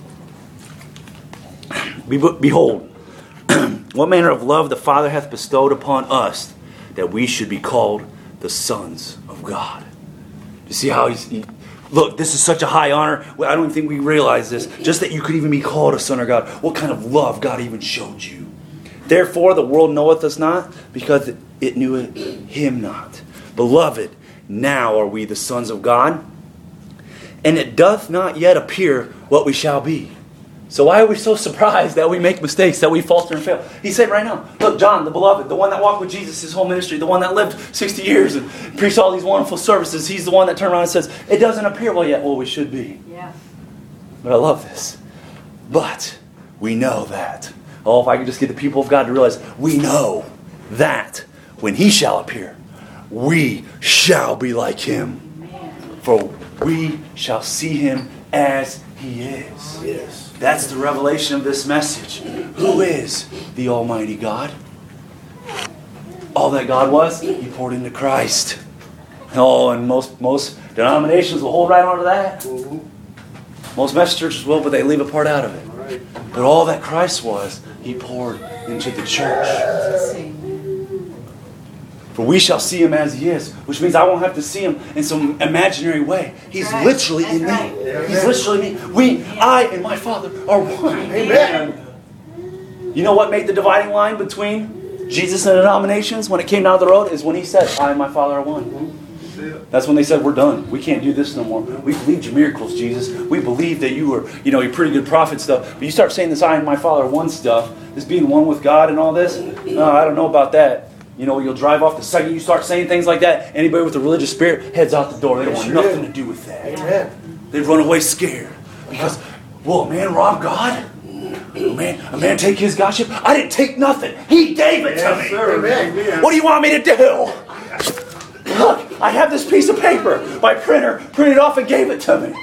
Behold, what manner of love the Father hath bestowed upon us, that we should be called the sons of God. You see how he's... He, look, this is such a high honor. I don't even think we realize this. Just that you could even be called a son of God. What kind of love God even showed you. Therefore the world knoweth us not, because it knew Him not. Beloved, now are we the sons of God, and it doth not yet appear what we shall be. So why are we so surprised that we make mistakes, that we falter and fail? He said right now, look, John, the beloved, the one that walked with Jesus his whole ministry, the one that lived sixty years and preached all these wonderful services, he's the one that turned around and says, it doesn't appear well yet what we should be. Yeah. But I love this. But we know that. Oh, if I could just get the people of God to realize, we know that when He shall appear, we shall be like Him. For we shall see Him as He is. Yes. That's the revelation of this message. Who is the Almighty God? All that God was, He poured into Christ. Oh, and most most denominations will hold right on to that. Most message churches will, but they leave a part out of it. But all that Christ was, He poured into the church. For we shall see Him as He is, which means I won't have to see Him in some imaginary way. He's Right. literally That's in right. me. He's literally me. We, I, and my Father are one. Amen. You know what made the dividing line between Jesus and the denominations when it came down the road is when He said, I and my Father are one. That's when they said, we're done. We can't do this no more. We believed your miracles, Jesus. We believe that you were, you know, you're pretty good prophet stuff. But you start saying this I and my Father are one stuff, this being one with God and all this, no, I don't know about that. You know, you'll drive off the second you start saying things like that. Anybody with a religious spirit heads out the door. They don't want nothing to do with that. Amen. They run away scared. Because, well, a man rob God? A man, a man take His Godship? I didn't take nothing. He gave it to me. Sir. Amen. What do you want me to do? Look, I have this piece of paper. My printer printed it off and gave it to me.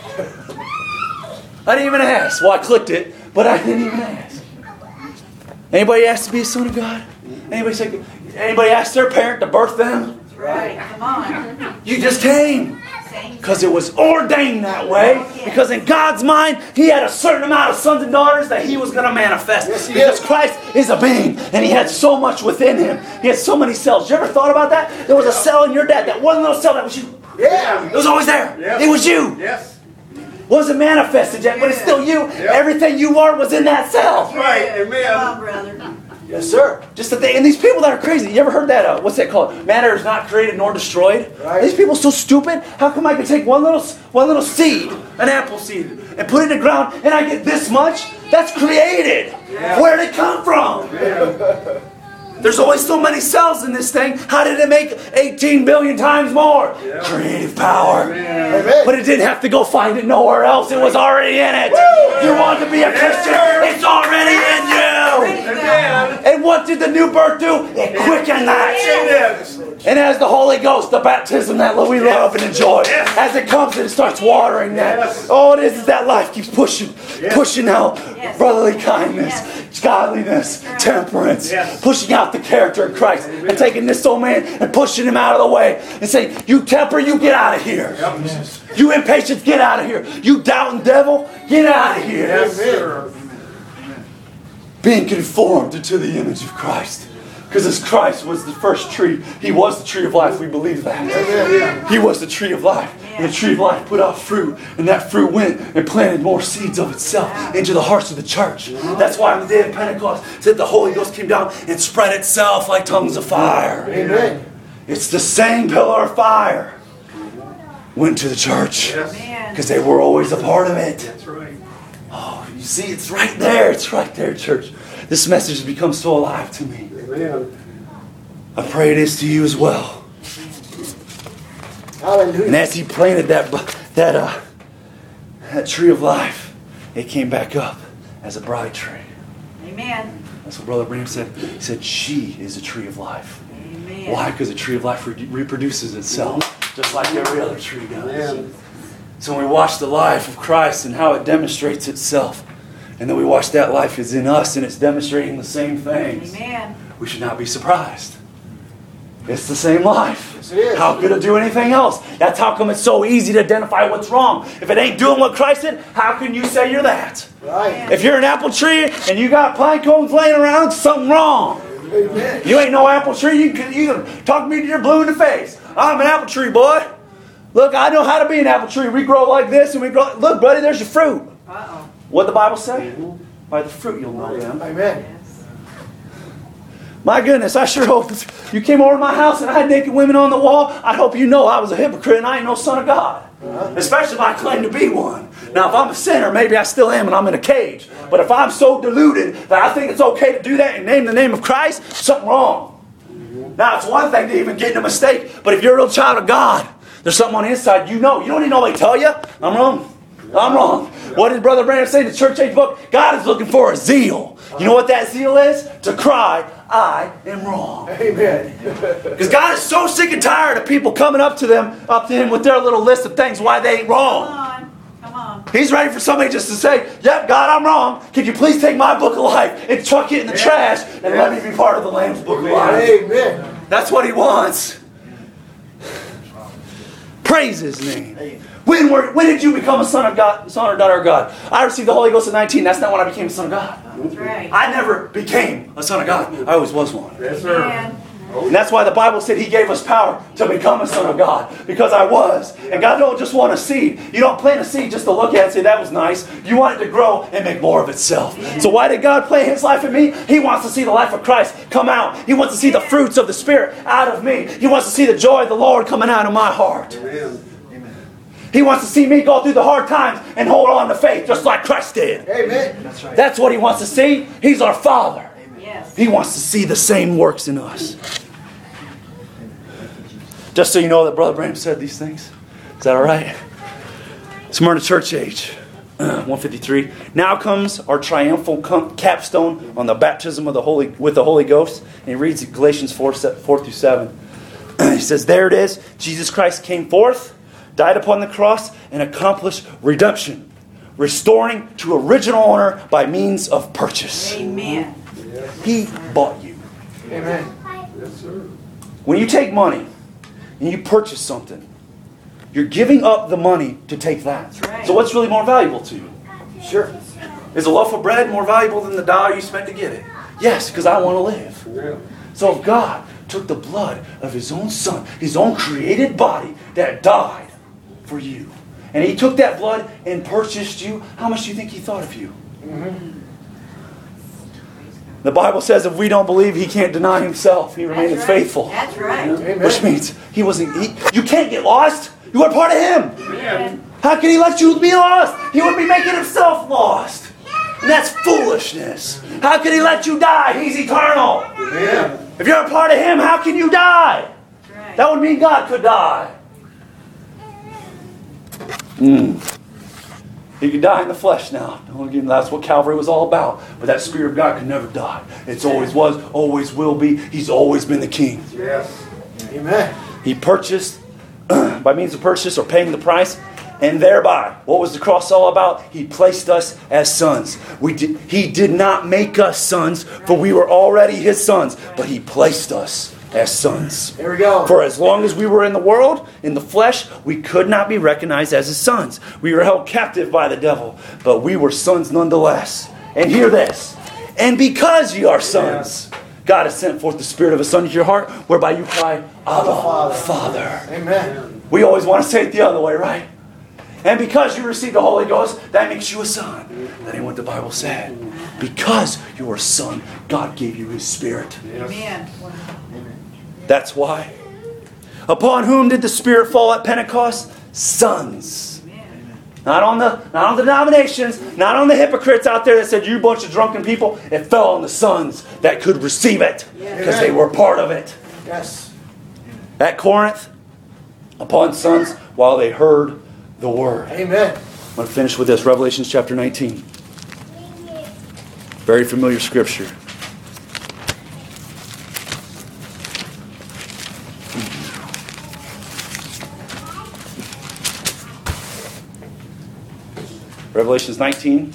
I didn't even ask. Well, I clicked it, but I didn't even ask. Anybody ask to be a son of God? Anybody say, anybody ask their parent to birth them? Right. Come on. You just came. Same. Because it was ordained that way. Because in God's mind, He had a certain amount of sons and daughters that He was going to manifest. Yes, He because is. Christ is a being. And He had so much within Him. He had so many cells. You ever thought about that? There was a cell in your dad. That one little cell that was you. Yeah. It was always there. Yep. It was you. Yes. Wasn't manifested yet, but it's still you. Yep. Everything you are was in that cell. Right. Amen. Come on, brother. Yes, sir. Just that they, and these people that are crazy. You ever heard that? Uh, what's that called? Matter is not created nor destroyed. Right. These people so stupid. How come I can take one little one little seed, an apple seed, and put it in the ground, and I get this much? That's created. Yeah. Where did it come from? Yeah. There's only so many cells in this thing. How did it make eighteen billion times more? Yeah. Creative power. Amen. But it didn't have to go find it nowhere else. It was already in it. Woo! You want to be a Christian? It's already in you. Amen. And what did the new birth do? It quickened that. Yes. And as the Holy Ghost, the baptism that we love and enjoy, as it comes and it starts watering that. Yes. All it is is that life keeps pushing, Yes. pushing out Yes. brotherly kindness, Yes. godliness, temperance, Yes. pushing out the character of Christ, and taking this old man and pushing him out of the way and saying, you temper, you get out of here. Yes. You impatience, get out of here. You doubting devil, get out of here. Yes, sir. Being conformed into the image of Christ. Because as Christ was the first tree, He was the tree of life. We believe that. Amen. He was the tree of life. And the tree of life put out fruit. And that fruit went and planted more seeds of itself into the hearts of the church. That's why on the day of Pentecost, it said the Holy Ghost came down and spread itself like tongues of fire. Amen. It's the same pillar of fire went to the church. Amen. Because they were always a part of it. That's right. Oh, you see, it's right there. It's right there, church. This message has become so alive to me. Amen. I pray it is to you as well. Hallelujah. And as He planted that that uh, that tree of life, it came back up as a bride tree. Amen. That's what Brother Branham said. He said, she is a tree of life. Amen. Why? Because a tree of life re- reproduces itself, just like every other tree does. Amen. So when we watch the life of Christ and how it demonstrates itself, and then we watch that life is in us and it's demonstrating the same things, Amen. we should not be surprised. It's the same life. Yes, it is. How could it do anything else? That's how come it's so easy to identify what's wrong. If it ain't doing what Christ did, how can you say you're that? Right. If you're an apple tree and you got pine cones laying around, something wrong. Amen. You ain't no apple tree. You can, you can talk me to your blue in the face. I'm an apple tree, boy. Look, I know how to be an apple tree. We grow like this and we grow. Look, buddy, there's your fruit. Uh-oh. What the Bible say? By the fruit you'll know them. Amen. Yes. My goodness, I sure hope if you came over to my house and I had naked women on the wall, I hope you know I was a hypocrite and I ain't no son of God. Especially if I claim to be one. Now, if I'm a sinner, maybe I still am and I'm in a cage. But if I'm so deluded that I think it's okay to do that and name the name of Christ, something wrong. Now, it's one thing to even get in a mistake, but if you're a real child of God, there's something on the inside you know. You don't need nobody to tell you. I'm wrong. I'm wrong. What did Brother Branham say in the church age book? God is looking for a zeal. You know what that zeal is? To cry, I am wrong. Amen. Because God is so sick and tired of people coming up to them, up to Him with their little list of things why they ain't Come wrong. on. Come on. He's ready for somebody just to say, yep, God, I'm wrong. Can you please take my book of life and chuck it in the trash and let me be part of the Lamb's book of life? Amen. That's what He wants. Praise His name. When were, when did you become a son of God, son or daughter of God? I received the Holy Ghost at nineteen. That's not when I became a son of God. That's right. I never became a son of God. I always was one. Yes, sir. Amen. And that's why the Bible said He gave us power to become a son of God. Because I was. And God don't just want a seed. You don't plant a seed just to look at it and say, that was nice. You want it to grow and make more of itself. Yeah. So why did God plant His life in me? He wants to see the life of Christ come out. He wants to see the fruits of the Spirit out of me. He wants to see the joy of the Lord coming out of my heart. Amen. He wants to see me go through the hard times and hold on to faith just like Christ did. Amen. That's right. That's what He wants to see. He's our Father. Yes. He wants to see the same works in us. Just so you know that Brother Branham said these things. Is that all right? Smyrna Church Age, one fifty-three. Now comes our triumphal capstone on the baptism of the Holy with the Holy Ghost. And he reads Galatians four, four through seven. He says, there it is. Jesus Christ came forth, died upon the cross, and accomplished redemption, restoring to original owner by means of purchase. Amen. He bought you. Amen. Yes, sir. When you take money and you purchase something, you're giving up the money to take that. That's right. So what's really more valuable to you? Sure. Is a loaf of bread more valuable than the dollar you spent to get it? Yes, because I want to live. Yeah. So if God took the blood of His own Son, His own created body that died for you, and He took that blood and purchased you, how much do you think He thought of you? Mm-hmm. The Bible says if we don't believe, He can't deny Himself. He remains That's right. faithful. That's right. Amen. Which means He wasn't. He, you can't get lost. You are part of Him. Amen. How can He let you be lost? He would be making Himself lost. And that's foolishness. How can He let you die? He's eternal. Amen. If you're a part of Him, how can you die? That's right. That would mean God could die. Mm. He could die in the flesh now. That's what Calvary was all about. But that Spirit of God could never die. It's always was, always will be. He's always been the King. Yes. Amen. He purchased, by means of purchase or paying the price, and thereby, what was the cross all about? He placed us as sons. We did, he did not make us sons, for we were already His sons. But He placed us as sons. Here we go. For as long as we were in the world, in the flesh, we could not be recognized as His sons. We were held captive by the devil, but we were sons nonetheless. And hear this. And because ye are sons, God has sent forth the Spirit of His Son into your heart, whereby you cry, Abba, Father. Father. Amen. We always want to say it the other way, right? And because you received the Holy Ghost, that makes you a son. That ain't what the Bible said. Because you are a son, God gave you His Spirit. Amen. That's why. Upon whom did the Spirit fall at Pentecost? Sons. Amen. Not on the not on the denominations, not on the hypocrites out there that said, you bunch of drunken people. It fell on the sons that could receive it. Because they were part of it. Yes. At Corinth, upon sons while they heard the word. Amen. I'm going to finish with this. Revelation chapter nineteen. Very familiar scripture. Revelations nineteen.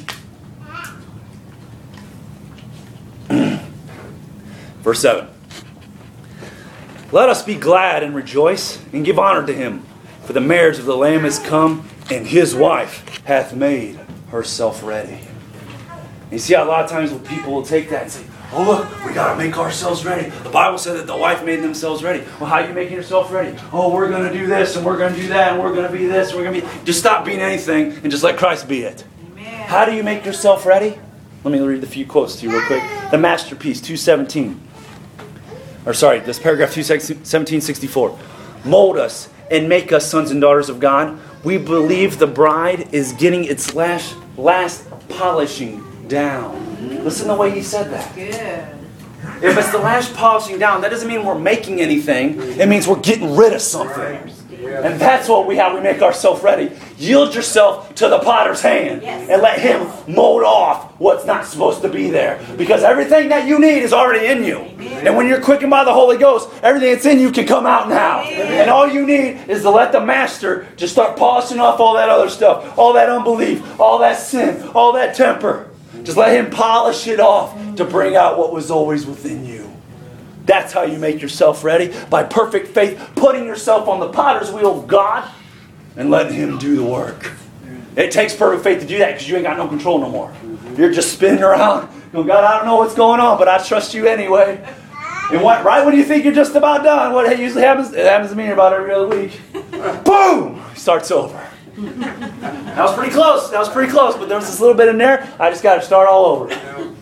Verse seven. Let us be glad and rejoice and give honor to Him. For the marriage of the Lamb is come, and His wife hath made herself ready. You see how a lot of times when people will take that and say, oh look, we got to make ourselves ready. The Bible said that the wife made themselves ready. Well, how are you making yourself ready? Oh, we're going to do this, and we're going to do that, and we're going to be this, and we're going to be... Just stop being anything, and just let Christ be it. Amen. How do you make yourself ready? Let me read a few quotes to you real quick. The Masterpiece, two seventeen. Or sorry, this paragraph two seventeen sixty-four. Mold us and make us sons and daughters of God. We believe the bride is getting its last, last polishing down. Listen to the way he said that. Good. If it's the last polishing down, that doesn't mean we're making anything. It means we're getting rid of something. And that's what we how we make ourselves ready. Yield yourself to the potter's hand and let him mold off what's not supposed to be there. Because everything that you need is already in you. And when you're quickened by the Holy Ghost, everything that's in you can come out now. And all you need is to let the Master just start polishing off all that other stuff. All that unbelief, all that sin, all that temper. Just let him polish it off to bring out what was always within you. That's how you make yourself ready. By perfect faith, putting yourself on the potter's wheel of God and letting him do the work. It takes perfect faith to do that because you ain't got no control no more. You're just spinning around. Going, God, I don't know what's going on, but I trust you anyway. And what, right when you think you're just about done, what usually happens, it happens to me about every other week. Boom! Starts over. That was pretty close. That was pretty close, but there was this little bit in there. I just got to start all over.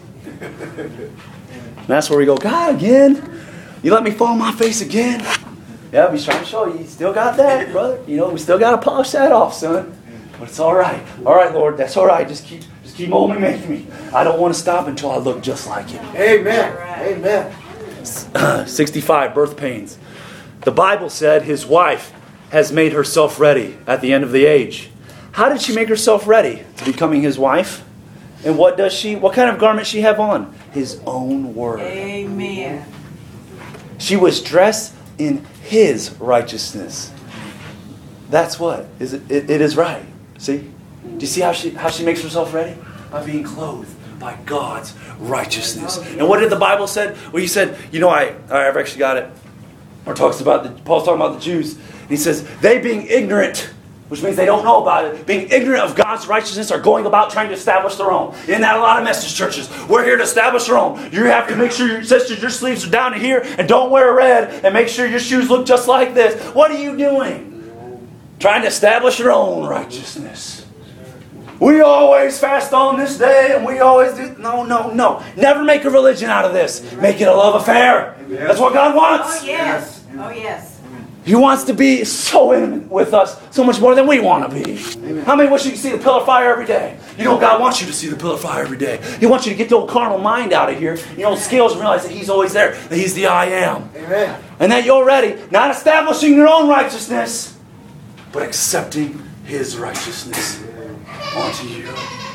And that's where we go, God, again? You let me fall on my face again? Yeah, he's trying to show you. You still got that, brother. You know, we still got to polish that off, son. But it's all right. All right, Lord, that's all right. Just keep just keep molding me, making me. I don't want to stop until I look just like him. Amen. Amen. sixty-five, birth pains. The Bible said his wife has made herself ready at the end of the age. How did she make herself ready to becoming his wife? And what does she, what kind of garment she have on? His own word. Amen. She was dressed in his righteousness. That's what? Is it, it, it is right. See? Do you see how she how she makes herself ready? By being clothed by God's righteousness. And what did the Bible say? Well, he said, you know, I, I've actually got it. Or talks about the Paul's talking about the Jews. And he says, they being ignorant, which means they don't know about it, being ignorant of God's righteousness are going about trying to establish their own. Isn't that a lot of message churches? We're here to establish our own. You have to make sure, your sisters, your sleeves are down to here and don't wear red and make sure your shoes look just like this. What are you doing? Trying to establish your own righteousness. We always fast on this day and we always do. No, no, no. Never make a religion out of this. Make it a love affair. That's what God wants. Oh, yes. Oh, yes. He wants to be so intimate with us, so much more than we want to be. Amen. How many wish you could see the pillar of fire every day? You know, God wants you to see the pillar of fire every day. He wants you to get the old carnal mind out of here, you know, scales, and realize that He's always there, that He's the I am. Amen. And that you're ready, not establishing your own righteousness, but accepting His righteousness onto you.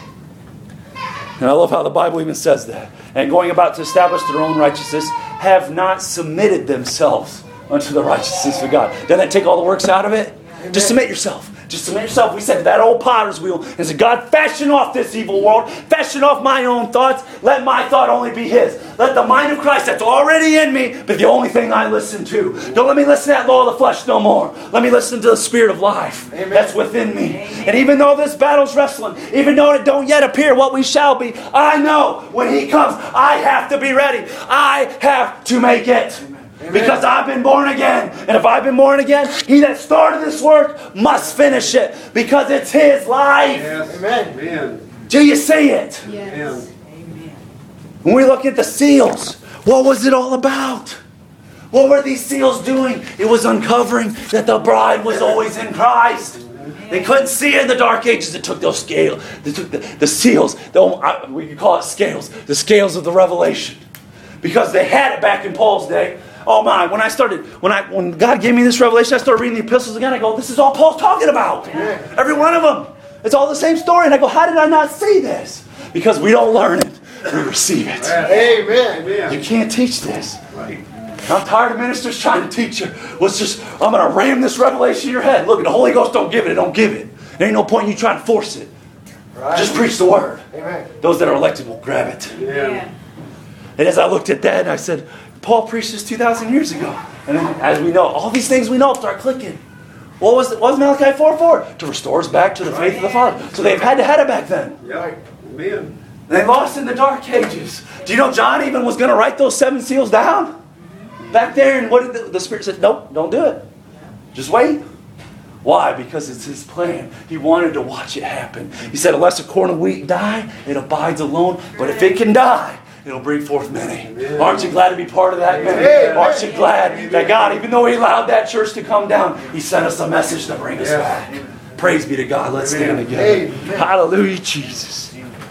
And I love how the Bible even says that. And going about to establish their own righteousness, have not submitted themselves unto the righteousness of God. Doesn't that take all the works out of it? Amen. Just submit yourself. Just submit yourself. We said to that old potter's wheel and said, God, fashion off this evil world. Fashion off my own thoughts. Let my thought only be His. Let the mind of Christ that's already in me be the only thing I listen to. Don't let me listen to that law of the flesh no more. Let me listen to the Spirit of life. Amen. That's within me. Amen. And even though this battle's wrestling, even though it don't yet appear what we shall be, I know when He comes, I have to be ready. I have to make it. Amen. Because I've been born again. And if I've been born again, He that started this work must finish it. Because it's His life. Yes. Amen. Amen. Do you see it? Yes. Amen. When we look at the seals, what was it all about? What were these seals doing? It was uncovering that the bride was always in Christ. They couldn't see in the dark ages. They took those scales. They took the, the seals. The, we could call it scales. The scales of the revelation. Because they had it back in Paul's day. Oh my, when I started, when I when God gave me this revelation, I started reading the epistles again. I go, this is all Paul's talking about. Yeah. Every one of them. It's all the same story. And I go, how did I not see this? Because we don't learn it. We receive it. Amen. You can't teach this. Right. I'm tired of ministers trying to teach you. Let's just, I'm going to ram this revelation in your head. Look, the Holy Ghost don't give it. It don't give it. There ain't no point in you trying to force it. Right. Just preach the word. Amen. Those that are elected will grab it. Yeah. And as I looked at that, I said, Paul preached this two thousand years ago. And then, as we know, all these things we know start clicking. What was, what was Malachi four for? To restore us back to the faith of the Father. So they've had to have it back then. Yeah. Amen. They lost in the dark ages. Do you know John even was going to write those seven seals down? Back there, and what did the, the Spirit said? Nope, don't do it. Just wait. Why? Because it's His plan. He wanted to watch it happen. He said, unless a corn of wheat die, it abides alone. But if it can die, it'll bring forth many. Amen. Aren't you glad to be part of that many? Amen. Aren't you glad Amen. That God, even though He allowed that church to come down, He sent us a message to bring us yeah. back. Praise be to God. Let's stand together. Amen. Hallelujah, Jesus.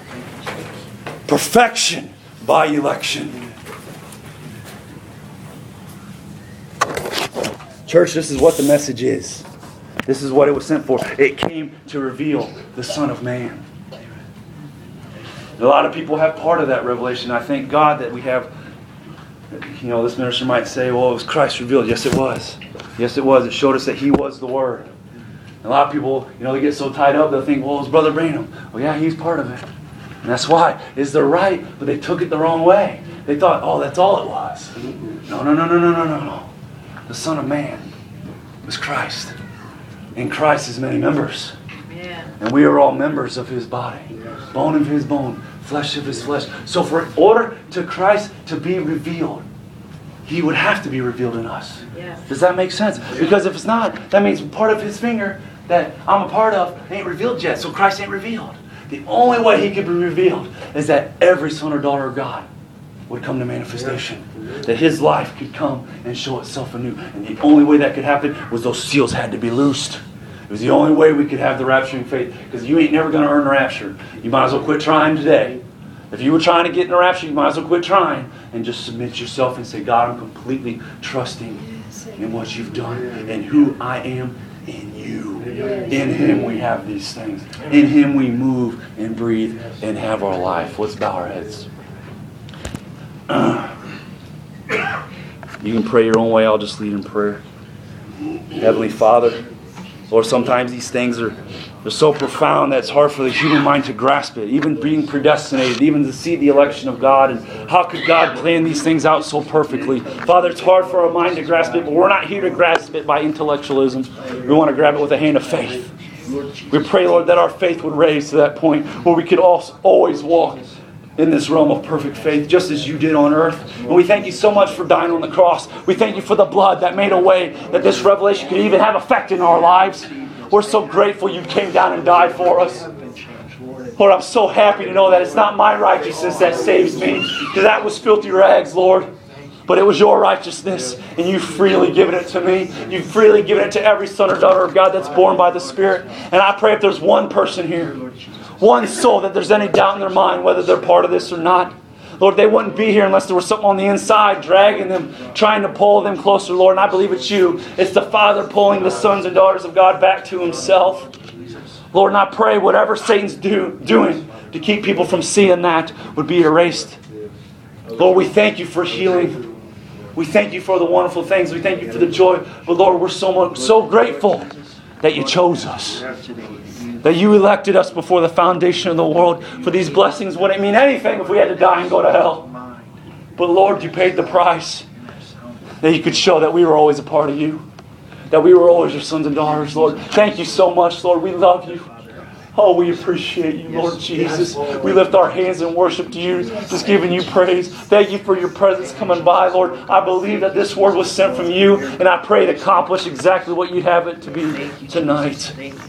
Perfection by election. Church, this is what the message is. This is what it was sent for. It came to reveal the Son of Man. A lot of people have part of that revelation. I thank God that we have, you know, this minister might say, well, it was Christ revealed. Yes, it was. Yes, it was. It showed us that He was the Word. And a lot of people, you know, they get so tied up, they'll think, well, it was Brother Branham. Well, yeah, he's part of it. And that's why. Is they're right, but they took it the wrong way. They thought, oh, that's all it was. No, no, no, no, no, no, no, no. The Son of Man was Christ. And Christ has many members. Yeah. And we are all members of His body. Yes. Bone of His bone, flesh of His flesh. So for in order to Christ to be revealed, He would have to be revealed in us. Yeah. Does that make sense? Because if it's not, that means part of His finger that I'm a part of ain't revealed yet. So Christ ain't revealed. The only way He could be revealed is that every son or daughter of God would come to manifestation. Yeah. That His life could come and show itself anew. And the only way that could happen was those seals had to be loosed. It was the only way we could have the rapturing faith. Because you ain't never going to earn the rapture. You might as well quit trying today. If you were trying to get in the rapture, you might as well quit trying and just submit yourself and say, God, I'm completely trusting in what You've done and who I am in You. In Him we have these things. In Him we move and breathe and have our life. Let's bow our heads. Uh, you can pray your own way. I'll just lead in prayer. Heavenly Father, Lord, sometimes these things are they're so profound that it's hard for the human mind to grasp it. Even being predestinated, even to see the election of God. And how could God plan these things out so perfectly? Father, it's hard for our mind to grasp it, but we're not here to grasp it by intellectualism. We want to grab it with a hand of faith. We pray, Lord, that our faith would raise to that point where we could always walk in this realm of perfect faith, just as You did on earth. And we thank You so much for dying on the cross. We thank You for the blood that made a way that this revelation could even have effect in our lives. We're so grateful You came down and died for us. Lord, I'm so happy to know that it's not my righteousness that saves me, because that was filthy rags, Lord. But it was your righteousness, and you've freely given it to me. You've freely given it to every son or daughter of God that's born by the Spirit. And I pray if there's one person here, one soul, that there's any doubt in their mind whether they're part of this or not, Lord, they wouldn't be here unless there was something on the inside dragging them, trying to pull them closer, Lord. And I believe it's you. It's the Father pulling the sons and daughters of God back to Himself. Lord, and I pray whatever Satan's do, doing to keep people from seeing that would be erased. Lord, we thank you for healing. We thank you for the wonderful things. We thank you for the joy. But Lord, we're so much, so grateful that you chose us. That you elected us before the foundation of the world. For these blessings wouldn't mean anything if we had to die and go to hell. But Lord, you paid the price. That you could show that we were always a part of you. That we were always your sons and daughters, Lord. Thank you so much, Lord. We love you. Oh, we appreciate you, Lord Jesus. We lift our hands in worship to you, just giving you praise. Thank you for your presence coming by, Lord. I believe that this word was sent from you, and I pray it accomplish exactly what you'd have it to be tonight.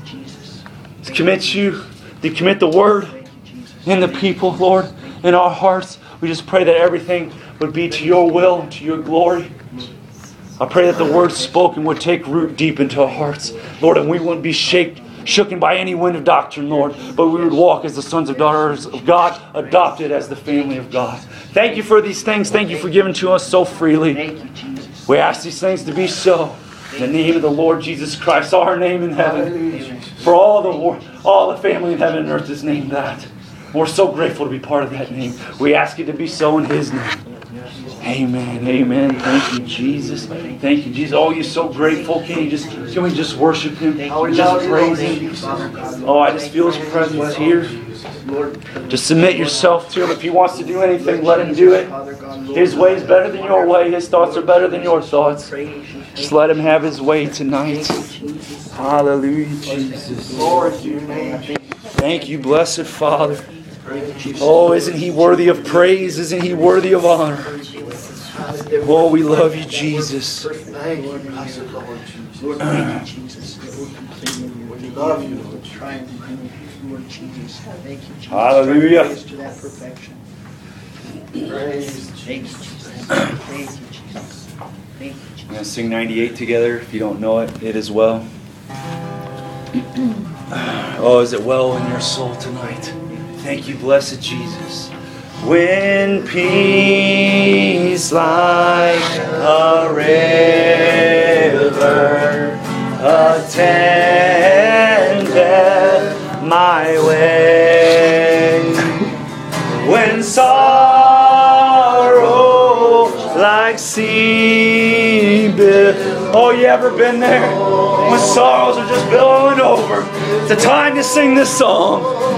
To commit you, to commit the word in the people, Lord, in our hearts. We just pray that everything would be to your will and to your glory. I pray that the word spoken would take root deep into our hearts, Lord, and we wouldn't be shaken. Shooken by any wind of doctrine, Lord, but we would walk as the sons and daughters of God, adopted as the family of God. Thank you for these things. Thank you for giving to us so freely. We ask these things to be so. In the name of the Lord Jesus Christ, our name in heaven. For all the all the family in heaven and earth is named that. We're so grateful to be part of that name. We ask it to be so in His name. Amen. Amen. Thank you, Jesus. Thank you, Jesus. Oh, you're so grateful. Can you just can we just worship Him? Just praise Him. Oh, I just feel His presence here. Just submit yourself to Him. If He wants to do anything, let Him do it. His way is better than your way. His thoughts are better than your thoughts. Just let Him have His way tonight. Hallelujah, Jesus. Thank you, blessed Father. Oh, isn't He worthy of praise? Isn't He worthy of honor? Oh, we love you, Jesus. Thank you, Lord Jesus. We love you, Lord. Hallelujah. We're going to sing ninety-eight together. If you don't know it, it is well. Oh, is it well in your soul tonight? Thank you, blessed Jesus. When peace like a river attendeth my way, when sorrow like sea bill. Oh, you ever been there? When sorrows are just billowing over. It's a time to sing this song.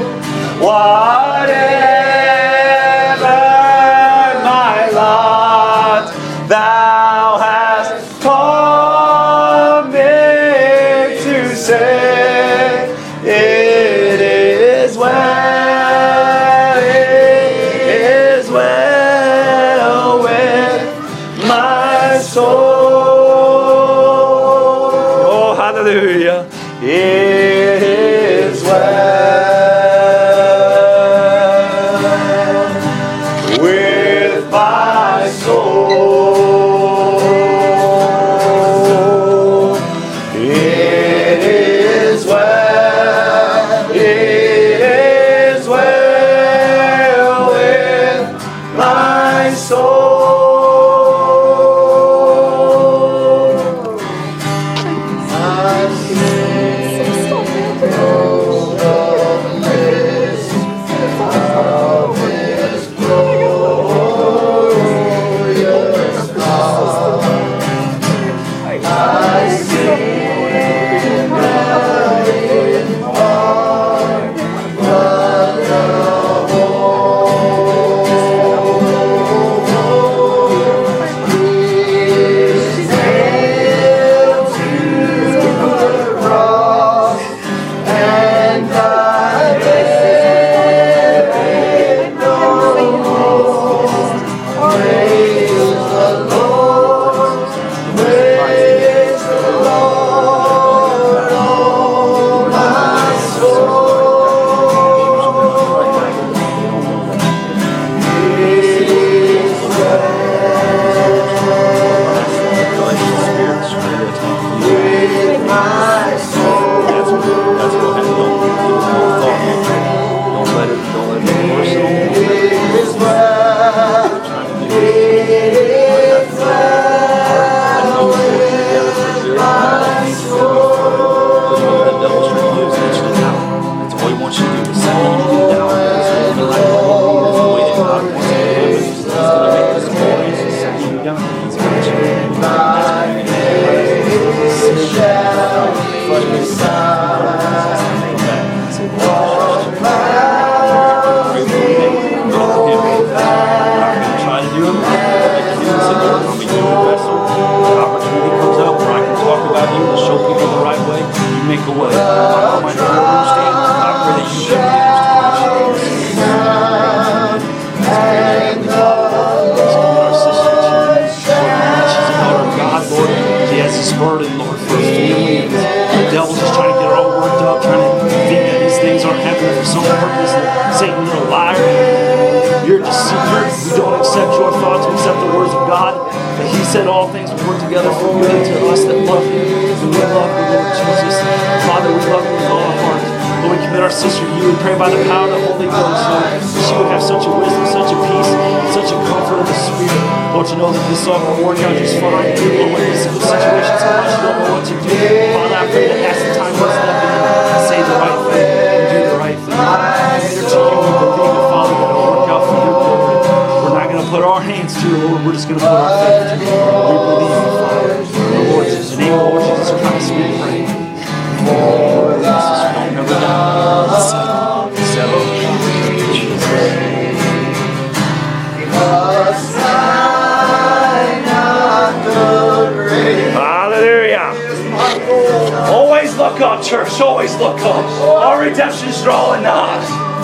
Whatever my lot thou hast taught me to say, it is well, it is well with my soul. Oh, hallelujah. It is well. go the right way, you make a way. I might not understand. I pray that you give me God, Lord, she has this burden, Lord, for her family. The devil's just trying to get her all worked up, trying to think that these things aren't happening for some purpose. Satan, you're a liar. You're a deceiver. We don't accept your thoughts. We accept the words of God. That He said all things will work together for good to us that love Him. And we love the Lord Jesus. Father, we love You with all our heart. Lord, we commit our sister to You. We pray by the power of the Holy Ghost, Lord, that she would have such a wisdom, such a peace, such a comfort of the Spirit. Lord, to know that this all will work out just fine. Lord, when this situation sometimes you don't know what to do. Father, I pray that that's the time to step in and say the right thing and do the right thing. Here to You, we believe it, Father, that it will work out for Your glory. We're not going to put our hands to it, Lord. We're just going to put our faith to it. We believe You, Father. In the Lord Jesus, in the name of the Lord Jesus Christ, we pray. Lord Jesus, we don't remember that. Settle. Settle. Hallelujah. Always look up, church. Always look up. Our redemption's drawing nigh.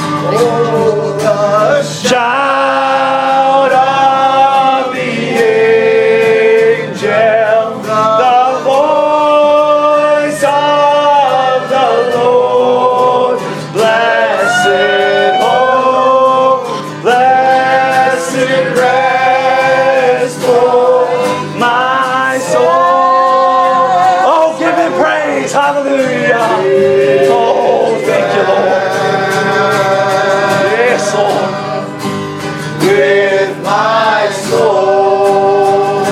Shout of the angel, the voice of the Lord. Blessed hope, blessed rest for my soul. Oh, give Him praise. Hallelujah. Oh, thank You, Lord. Yes, Lord. With my soul.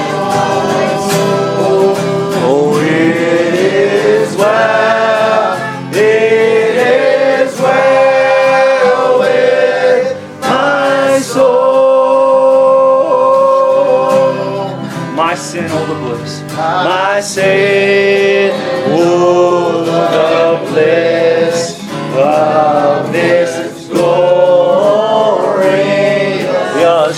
Oh, it is well. It is well with my soul. My sin, oh, the bliss. My sin, oh, the bliss of this glorious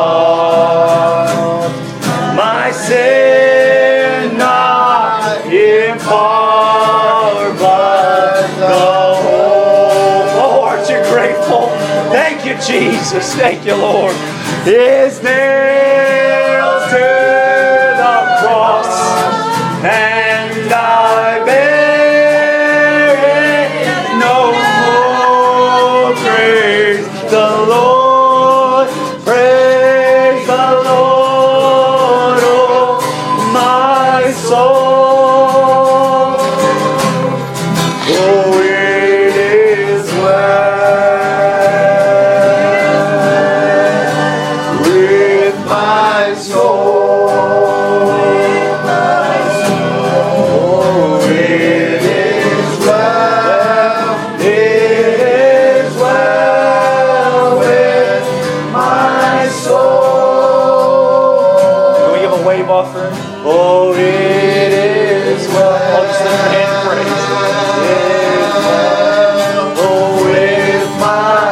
God. My sin not in part, but the whole. Oh, aren't you grateful? Thank You, Jesus. Thank You, Lord. Is nailed to the cross, and I bear it no more. Praise the Lord, praise the Lord, oh my soul. Oh, it is well with my soul. Offering. Oh, it is well. Oh, just lift your hand and praise. It is well. Oh, with my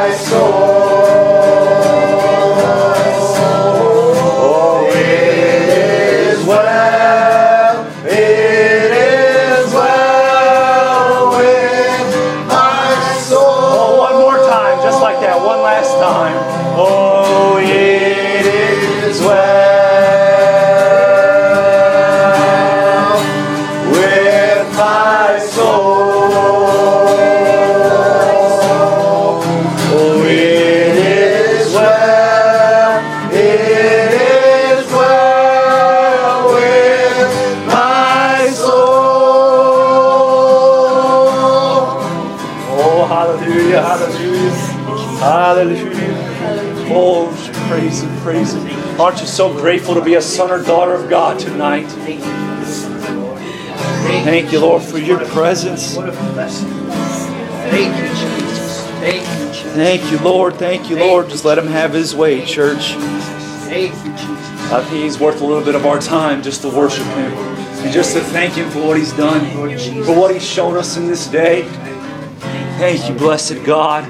soul. Oh, it is well. It is well with my soul. Oh, one more time, just like that. One last time. Oh, it is well. Hallelujah. Oh, praise Him, praise Him. Aren't you so grateful to be a son or daughter of God tonight? Thank You, Lord, for Your presence. What a blessing. Thank You, Jesus. Thank You, Jesus. Thank You, Lord. Thank You, Lord. Just let Him have His way, church. Thank You, Jesus. I think He's worth a little bit of our time just to worship Him. And just to thank Him for what He's done. For what He's shown us in this day. Thank You, blessed God.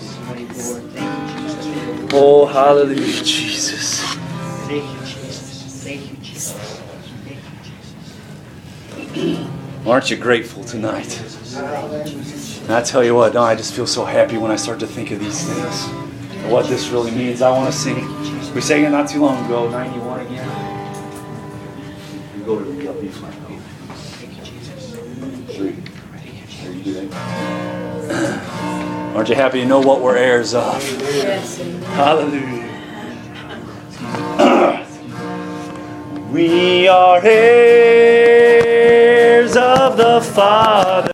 Oh, hallelujah, Jesus. Thank You, Jesus. Thank You, Jesus. Thank You, Jesus. Aren't you grateful tonight? And I tell you what, no, I just feel so happy when I start to think of these things. And what this really means. I want to sing. We sang it not too long ago, ninety-one again. You go to the B flat. Three. There you do that. Aren't you happy to know what we're heirs of? Yes. Hallelujah. We are heirs of the Father.